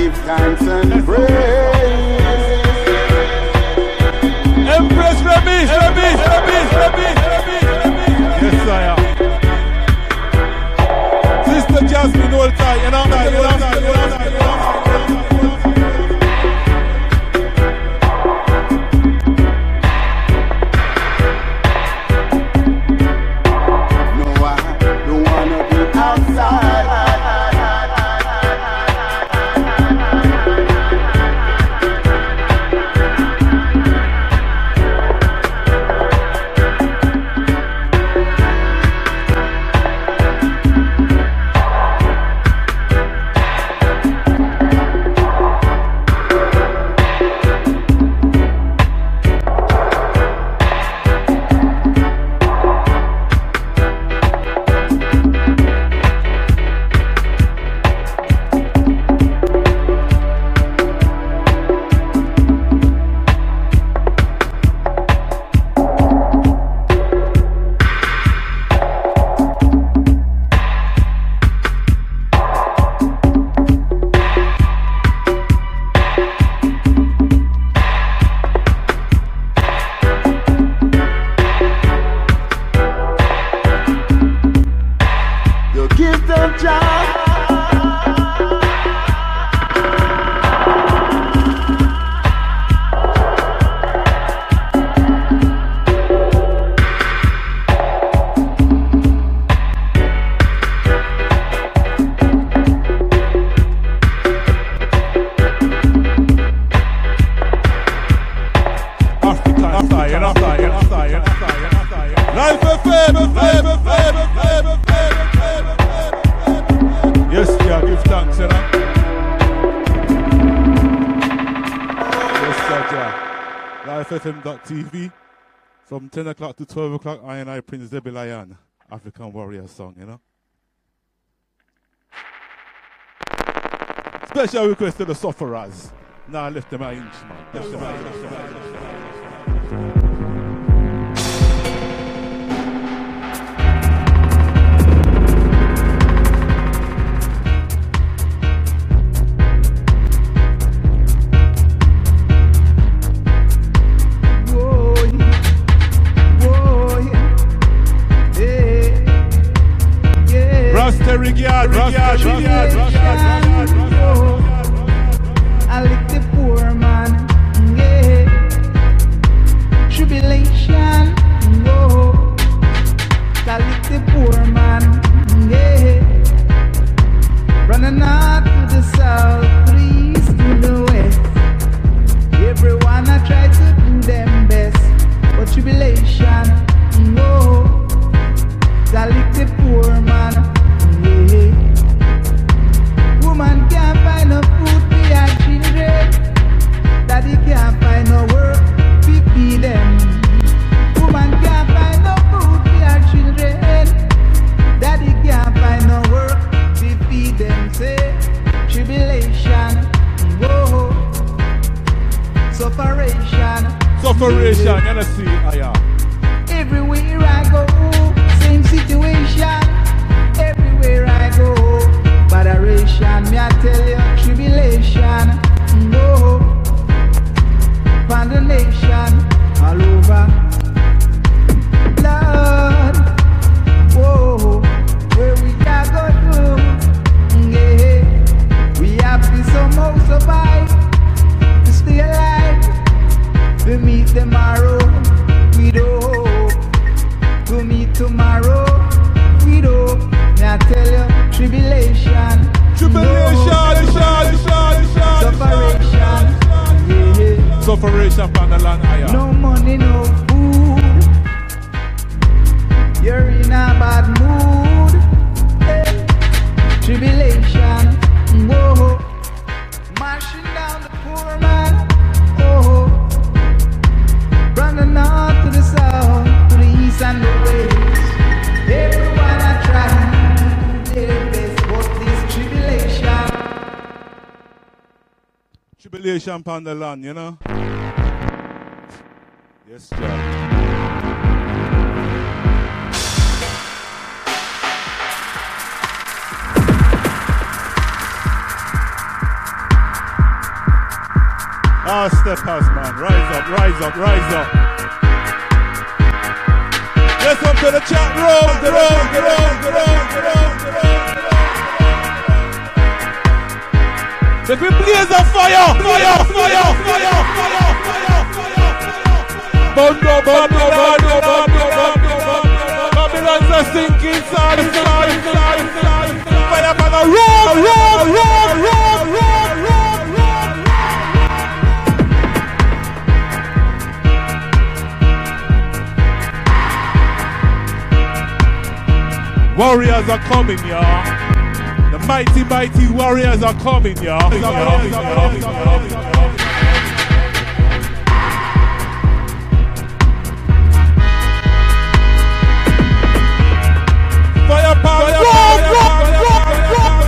give thanks and praise. Empress Remy, Remy, Remy, Remy, Remy, Remy. Yes, sire. Sister Jasmine, all time, you know, you know, you know, you know, you know. T V from ten o'clock to twelve o'clock. I and I, Prince Debbie Lion, African Warrior song, you know. Special request to the sufferers. Now I left them an inch, man. Left them an inch, left them an inch, left them an inch. Regard, regard, regard, regard, I lick the poor man, yeah. Tribulation, oh. I lick the poor man, yeah. Running out to the south, to the east, to the west. Everyone I try to do them best, but tribulation, oh. I lick the poor man. Woman can't find no food for her children. Daddy can't find no work to feed them. Woman can't find no food for her children. Daddy can't find no work to feed them. Say, tribulation, whoa, sufferation. Sufferation, you know, see, aya. Everywhere I go, same situation. Everywhere I go, botheration, me I tell you, tribulation, no, condemnation, all over, Lord, whoa, where we can go to, yeah, we have to somehow survive, to stay alive, to meet tomorrow, we do, to meet tomorrow, we do. I tell you, tribulation, tribulation, no. Sufferation, yeah. Sufferation from the land higher. No money, no food. You're in a bad mood. Hey. Tribulation, whoa. Marching down the poor man, oh. Running north to the south, to the east and the west. Everyone I try. Tribulation upon the land, you know? Yes, John. all steppers, man. Rise up, rise up, rise up. Let's up to the chat room. The room, the room, the room, the room, the room. Let me blaze a fire, fire, fire, fire, fire, fire, fire. Bondo, bondo, bondo, bondo, bondo, bondo. Babylon's a sinking sand, sand, sand, sand. Fire for the road, road, road, road, road, road, road. Warriors are coming, y'all. The mighty, mighty warriors are coming, y'all. Fire power, rock, rock, rock, rock,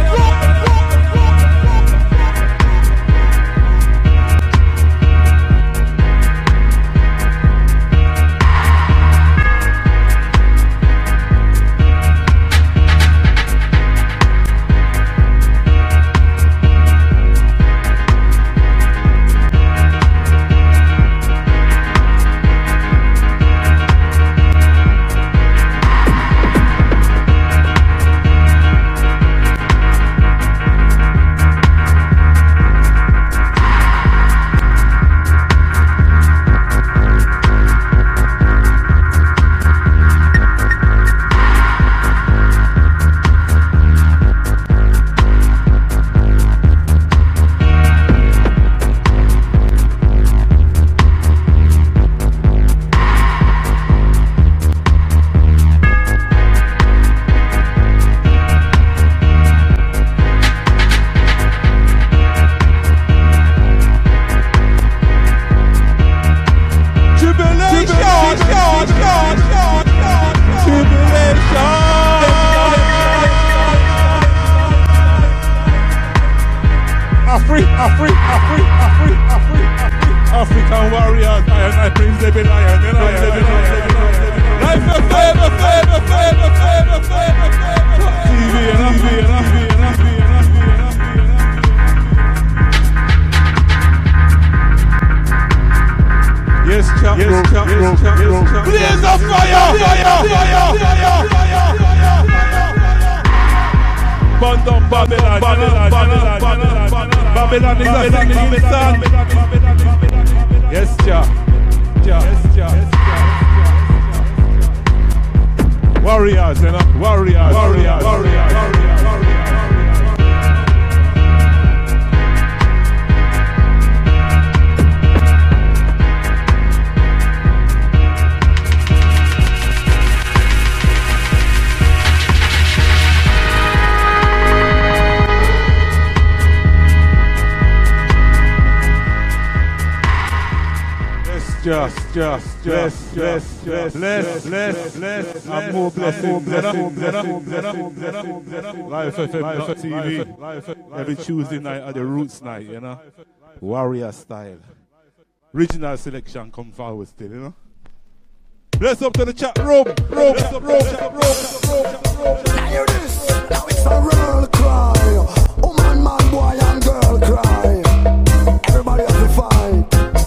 Just, just, just, just, just, less, less, less, and more blessings. Life F M T V, every Tuesday night at the Roots night, you know. Warrior style. Regional selection come forward still, you know. Bless up to the chat room, room, room, room, room. Now hear this, now it's a real cry. Oh man, man, boy and girl cry. Everybody has to fight.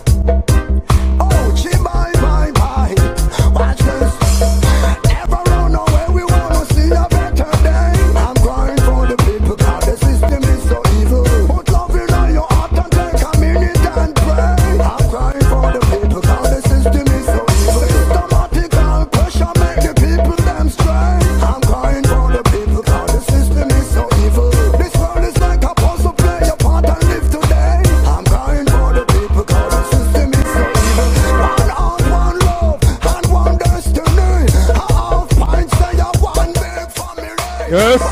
Yes.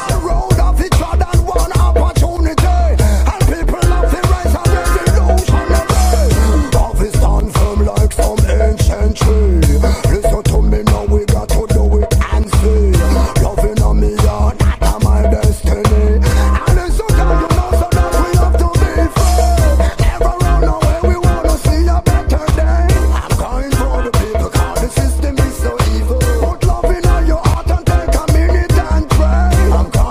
I'm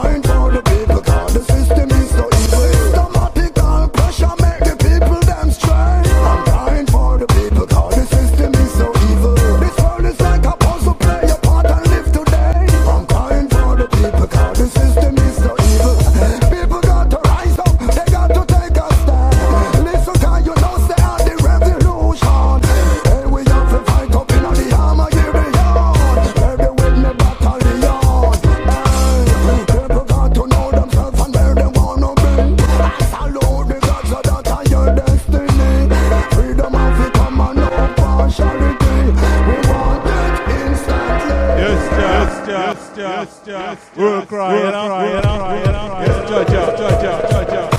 yes, yes, world cry, you know, you know, you know, yes, Jah, Jah, Jah, Jah, Jah, Jah.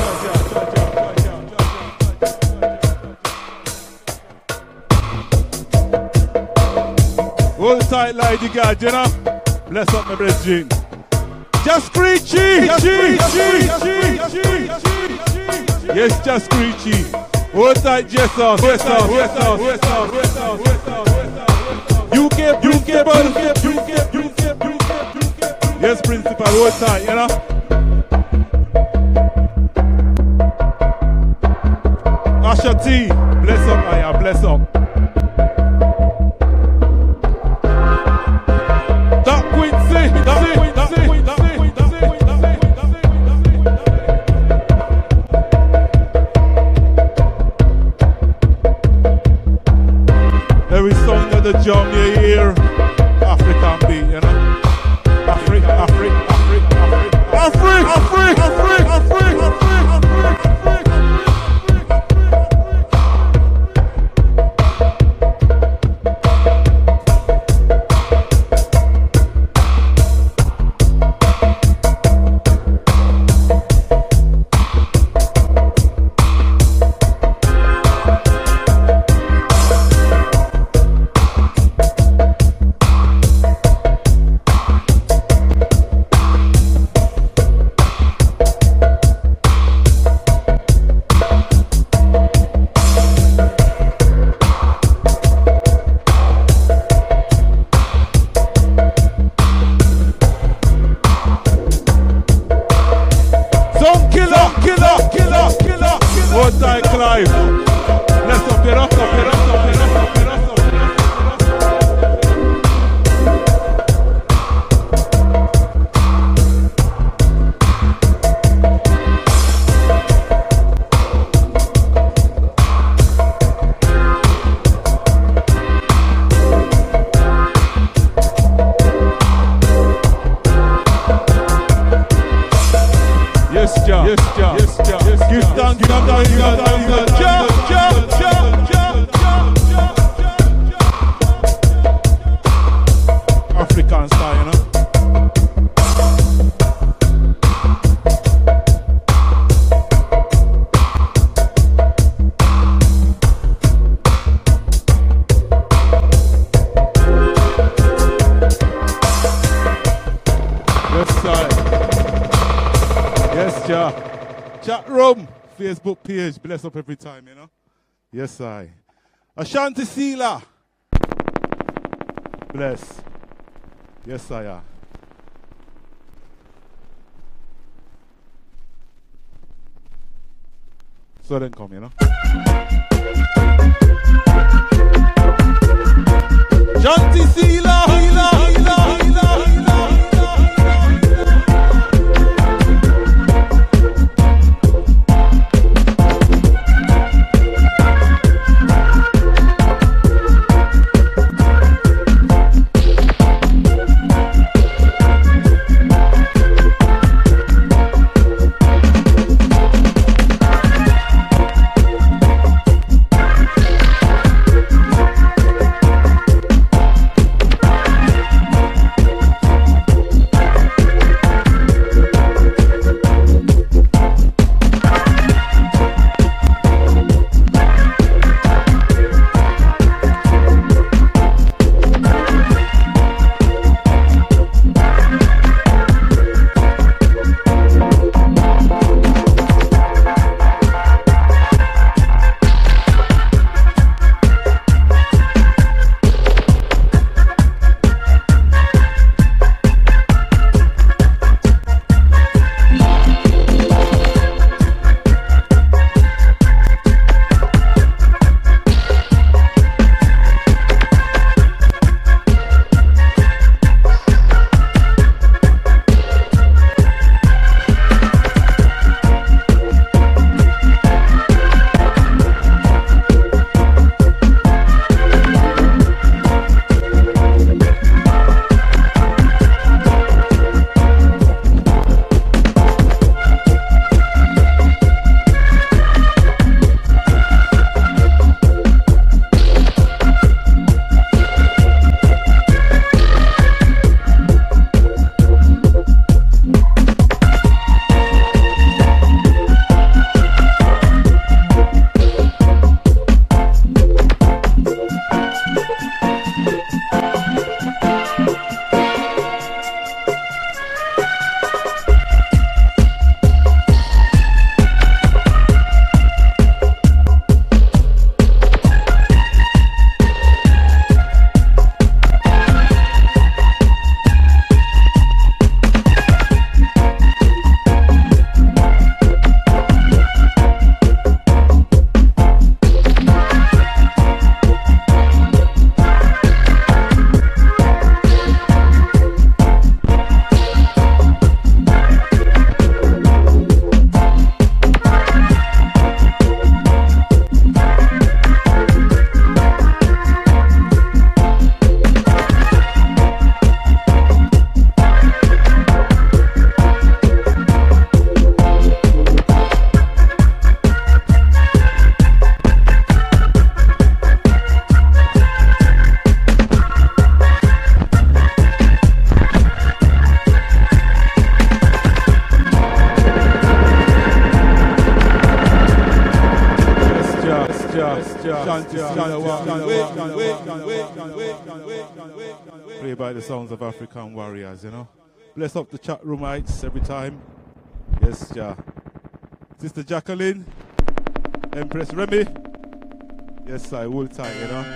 Hold tight, lady God, you know. Bless up my brethren. Just screechy, just screechy. Yes, just screechy. Hold tight, yes, off, yes, off, yes, off, yes, off, yes, off, yes, off. U K, U K, U K, U K, U K, U K. Yes, principal, hold tight, you know. Asha T, bless up, Aya, bless up. Every song that the drum you hear, African beat, you know. Afri, Afri, Afri, Afri, Afri, Afri, Afri, Afri, Facebook page, bless up every time, you know. Yes, I. Ashanti Sila. Bless. Yes, I are. So then come, you know. Ashanti Sila, Sila, Sila, Sila, Sila. want to play by the sounds of African warriors, you know. Bless up the chat room heights every time. Yes, ja. Sister Jacqueline, Empress Remy. Yes, I will time, you know.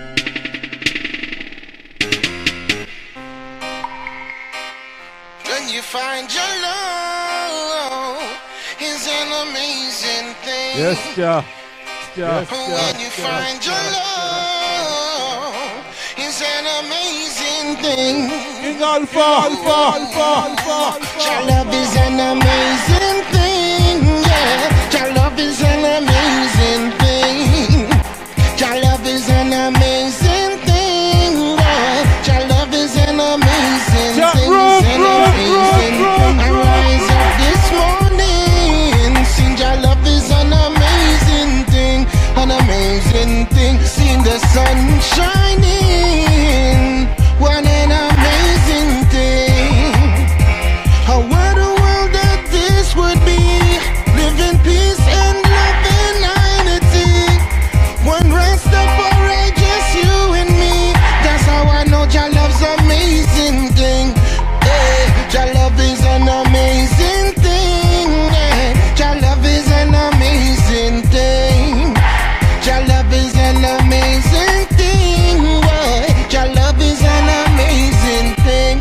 When you find your love is an amazing thing. Yes, ja. Ja. Yes, ja. When you find your love is an amazing thing. King Alpha, Alpha, Alpha, Alpha. Your love is an amazing thing. Yeah, your love is an amazing thing. Your love is an amazing thing. Yeah, your love is an amazing ja, thing. Rock, It's an rock, amazing rock, thing. rock, I rise up this morning, sing your love is an amazing thing, an amazing thing. Seeing the sun shining, what an amazing thing. How what a world that this would be. Live in peace and love and unity. One Rastafari, just you and me. That's how I know your love's amazing thing. Hey, your love is an amazing thing. Hey, your love is an amazing thing. Your love is an amazing thing. Boy, your love is an amazing thing.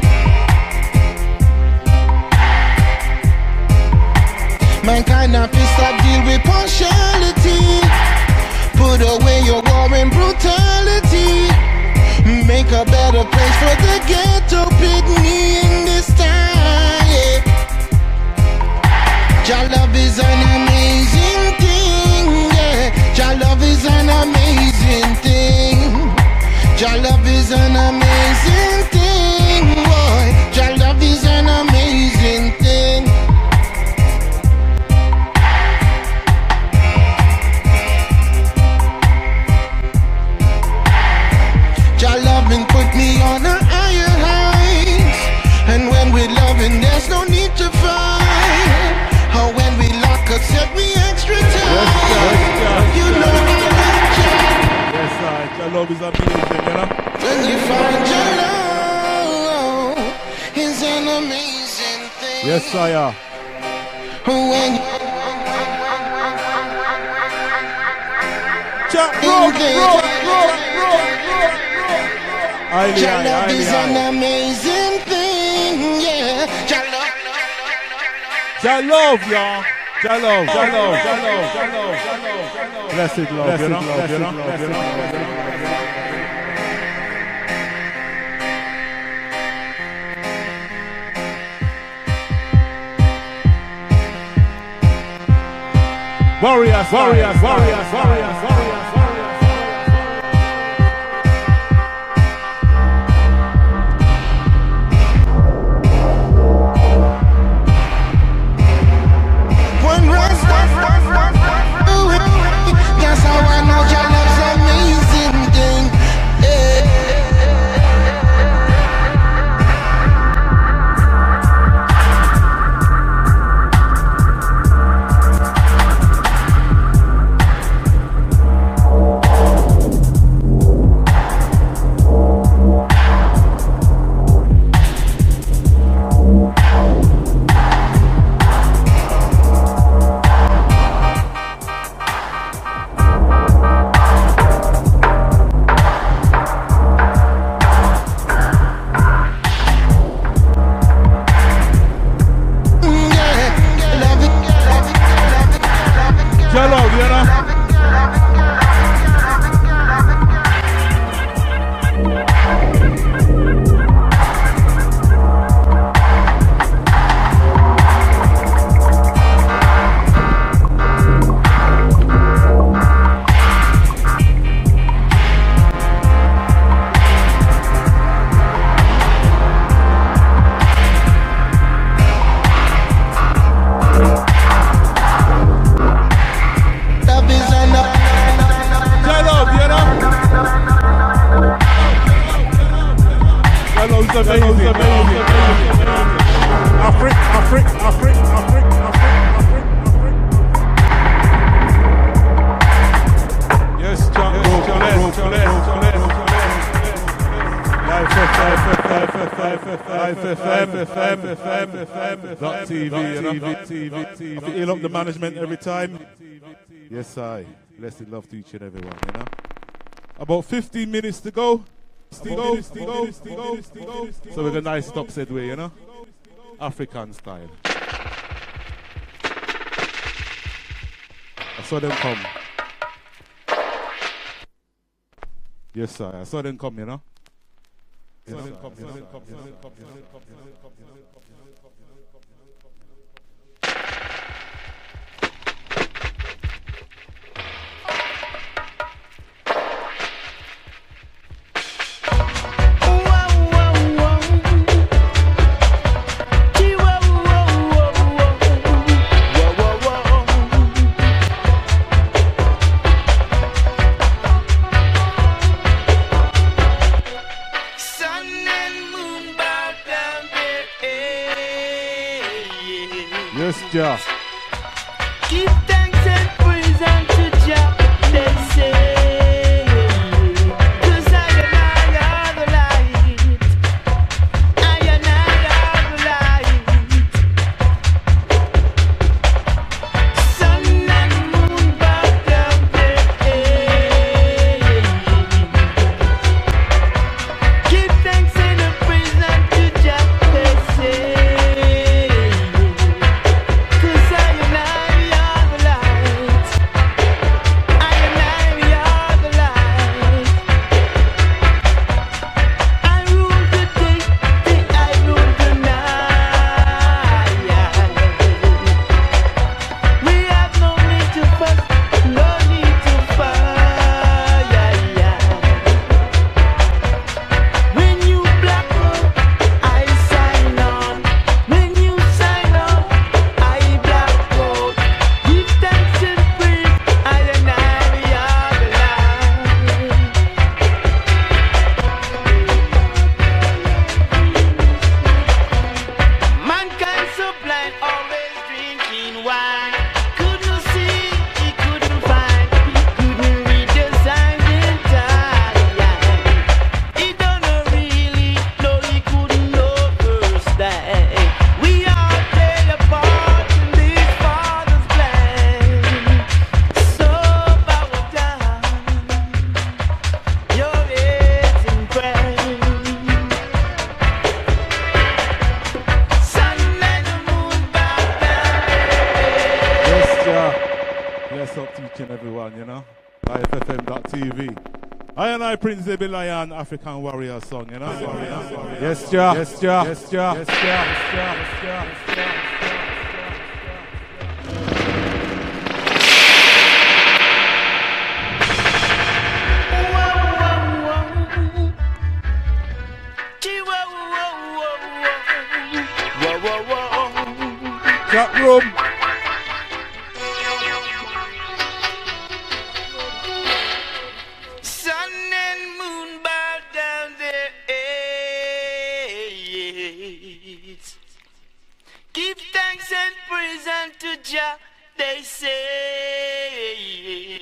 Mankind have to stop deal with partiality. Put away your war and brutality. Make a better place for the ghetto picnic in this time. Yeah. Your love is an amazing thing. Yeah. Your love is an amazing thing. Your love is an amazing thing. Boy, your love is an amazing thing. Your loving put me on a higher heights. And when we're loving, there's no need to fight. Or when we lock up, set me extra time. You know I love you. Yes, sir. Your love is amazing, you know. When you find your love is an amazing thing. Yes, sire. When Chat, rock, rock, rock, rock. Aye, your aye, love aye, is aye. an amazing thing, yeah. Your love, Ja love, y'all. Ja love, ja love, ja love, ja love, ja love. Blessed love, Blessed you know, love, you know, blessed you know, love, you know. Warriors, warriors, warriors, warriors, warriors. one rest, that's how I know your love's amazing thing. Ja love, you know. Love is an Ja love, you know. Ja love is amazing, amazing, amazing. Africa, Africa, Africa, Africa, Africa, Africa. Yes, John, yes, John, yes. Dot T V, you know, T V, T V. Heal up the management every time. Yes, I. Blessed love to each and everyone, you know. About fifteen minutes to go. To go, to go, to go, to go. So we're gonna nice stop said way, you know. African style. I saw them come. Yes, sir. I saw them come, you know. Yes, saw them come, saw them come, saw them come, saw them come, saw them come, saw them come. Jah. Give thanks and praise unto Jah, they say, 'cause I and I are the light, I and I are the light. Sun and moon bow down their give thanks and praise unto Jah, they say. Prince Debbie Lion, African Warrior song, you know? Yes, Jah. Yes, Jah. Yes, Jah. Yes, Jah. Yes, Jah. Yes, Jah. Yes, Jah. Chat room. They say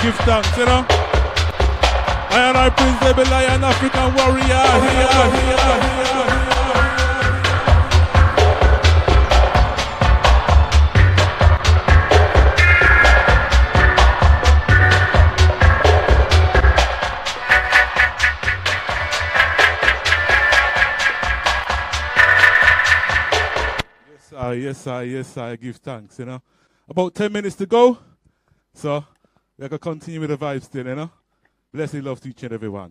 give thanks, you know. I and I Prince Debbie Lion, African warrior. Here, here, here. Uh, yes, I, yes, I give thanks, you know. About ten minutes to go, so we can continue with the vibes still, you know. Blessed love to each and everyone.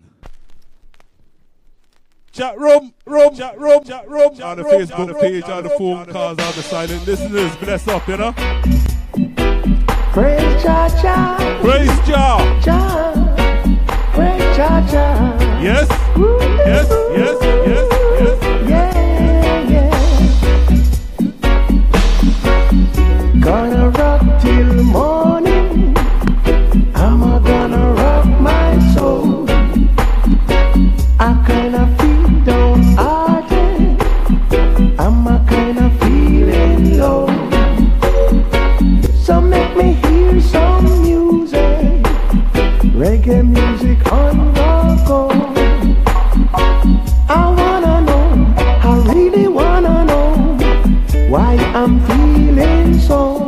Chat room, room, chat room, chat room, on the Facebook page, on the phone calls, on the silent listeners. Bless up, you know. Praise Jah Jah. Praise Jah. Jah. Praise Jah Jah. Yes, yes, yes, yes, yes. Yeah, yeah. Gonna rock till morning. I'm a gonna rock my soul. I kinda feel downhearted. I'm a kinda feeling low. So make me hear some music, reggae music on the go. I wanna know, I really wanna know why I'm feeling so.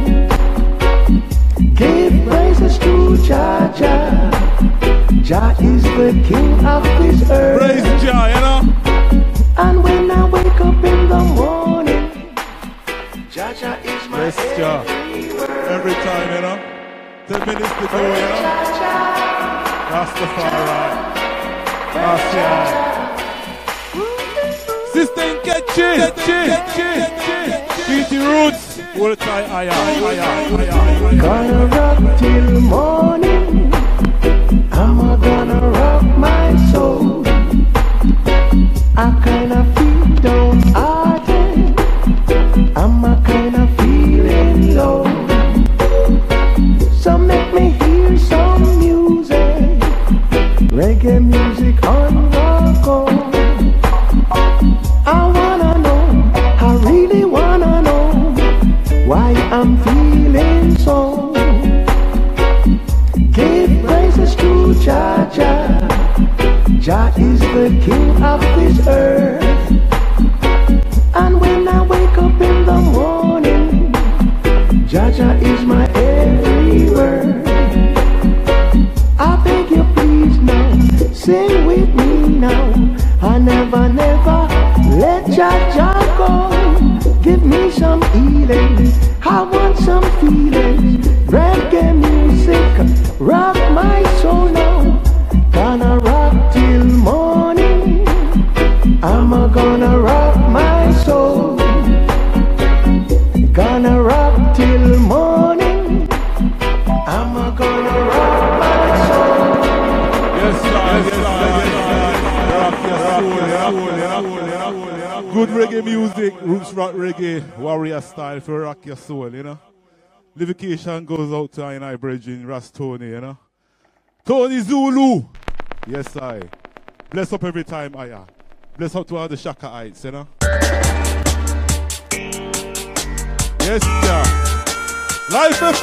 Give praises to Jah Jah. Jah is the king of this earth. Praise Jah, you know. And when I wake up in the morning, Jah Jah is my Praise Jah. Every time, you know. Ten minutes to go, you know. Rastafari. Rastafari. Sister Ketchin, P T Roots, all the time, aye, aye, aye, aye. Gonna rock till morning. I'm a gonna rock my soul. I kinda feel downhearted. I'm a kinda feeling low. So make me hear some music, reggae music on the go. I wanna know, I really wanna know why I'm feeling so. Give praises to Jah Jah. Jah is the king of this earth. And when I wake up in the morning, Jah Jah is my every word. I beg you please now, sing with me now. I never, never let Jah Jah go. Give me some healing, I want some feelings. Reggae music, rock my soul now. Gonna rock till morning. I'm a gonna rock my soul. Gonna rock till morning. I'm a gonna rock my soul. Yes, sir, yes, sir, yes, sir. Good reggae music, roots rock reggae, warrior style for rock your soul, you know. Livication goes out to I and I bridging Ras Tony, you know. Tony Zulu. Yes, I. Bless up every time, I am. Bless up to all the Shakaites, you know. Yes, sir. Life F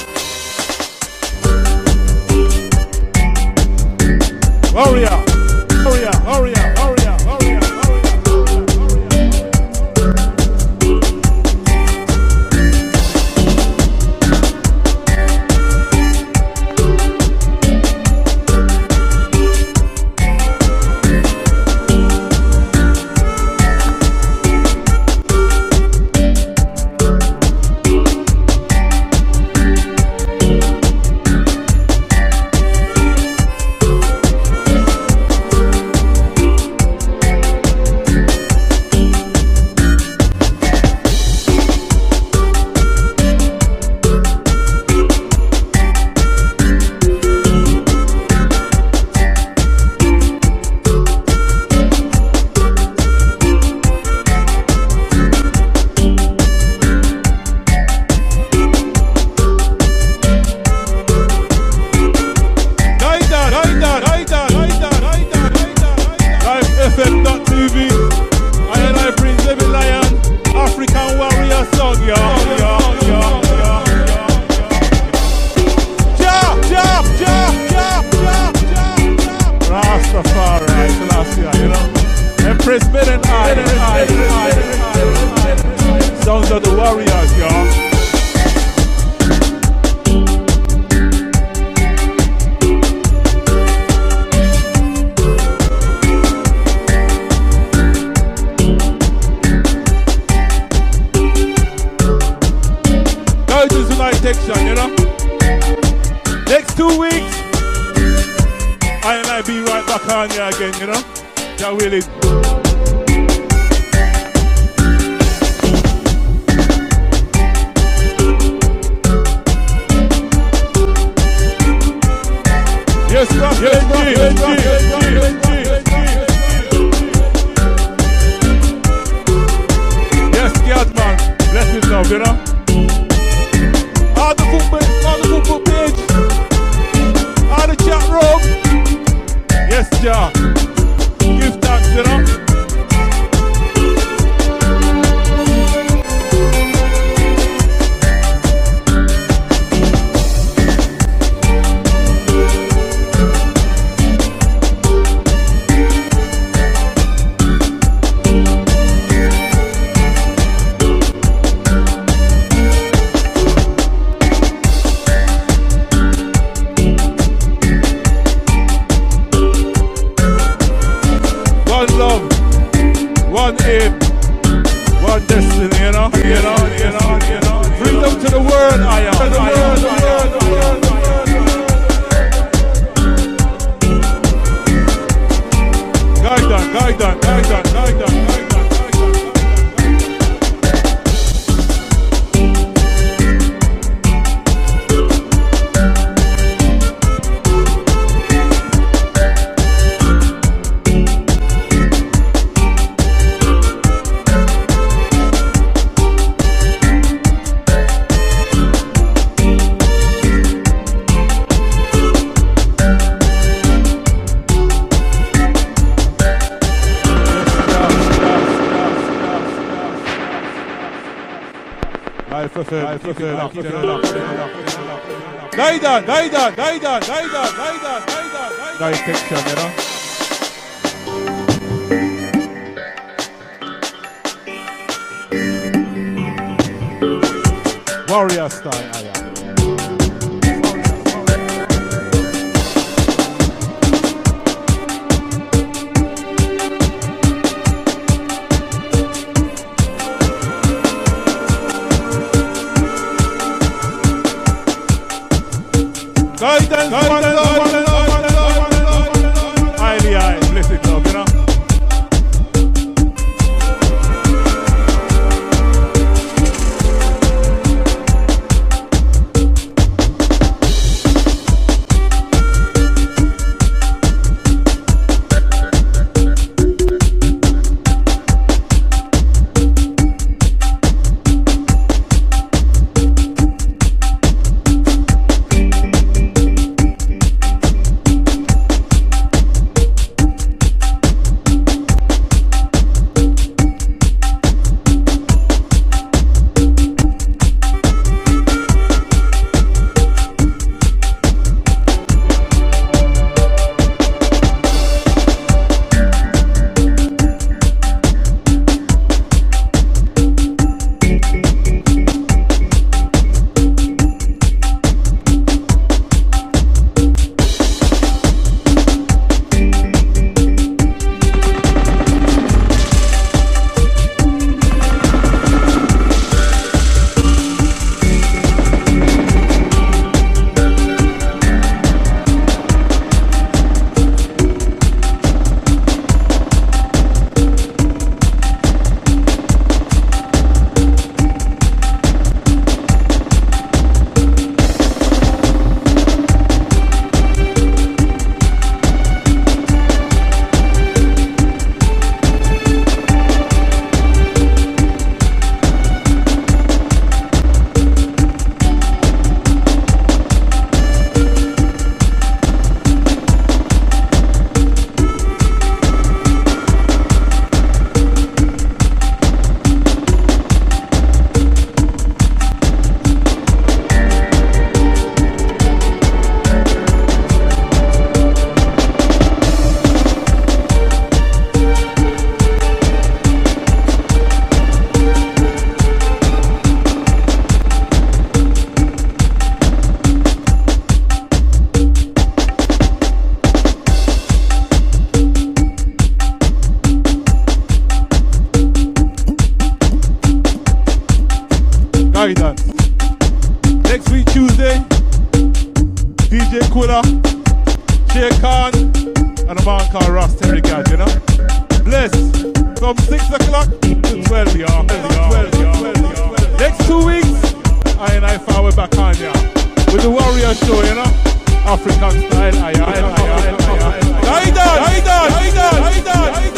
M. Warrior. Warrior, warrior, warrior, warrior. Sounds of the Warriors, y'all. Guys, tonight section, you know. Next two weeks, I and I be right back on here again, you know. That really. Yes, sir. Yes, sir. Yes, sir. Yes, yes, man. Bless yourself, you know. All the football, all the football page, all the chat room. Yes, Jah. Give thanks, you know. One aim, one destiny, you know, you know, you know, you know. Freedom to the world, I am. To the world, the world, the world, the world. Guide on, guide on, guide on, guide on, guide on. Guide on, guide on, guide on, guide on, guide on, guide on, guide section, you know. Warrior style, I am. Guidance, guidance, guidance, highly high, blessed love, you know. Willa, Shay Khan, and a man called Ross Terry Gad, you know? Bless, from six o'clock to twelve, y'all. Next two weeks, I and I far way back on, yeah. With the Warrior Show, you know? African style, aye, aye, aye, aye, aye, aye, aye, aye, aye, aye, aye, aye, aye, aye, aye,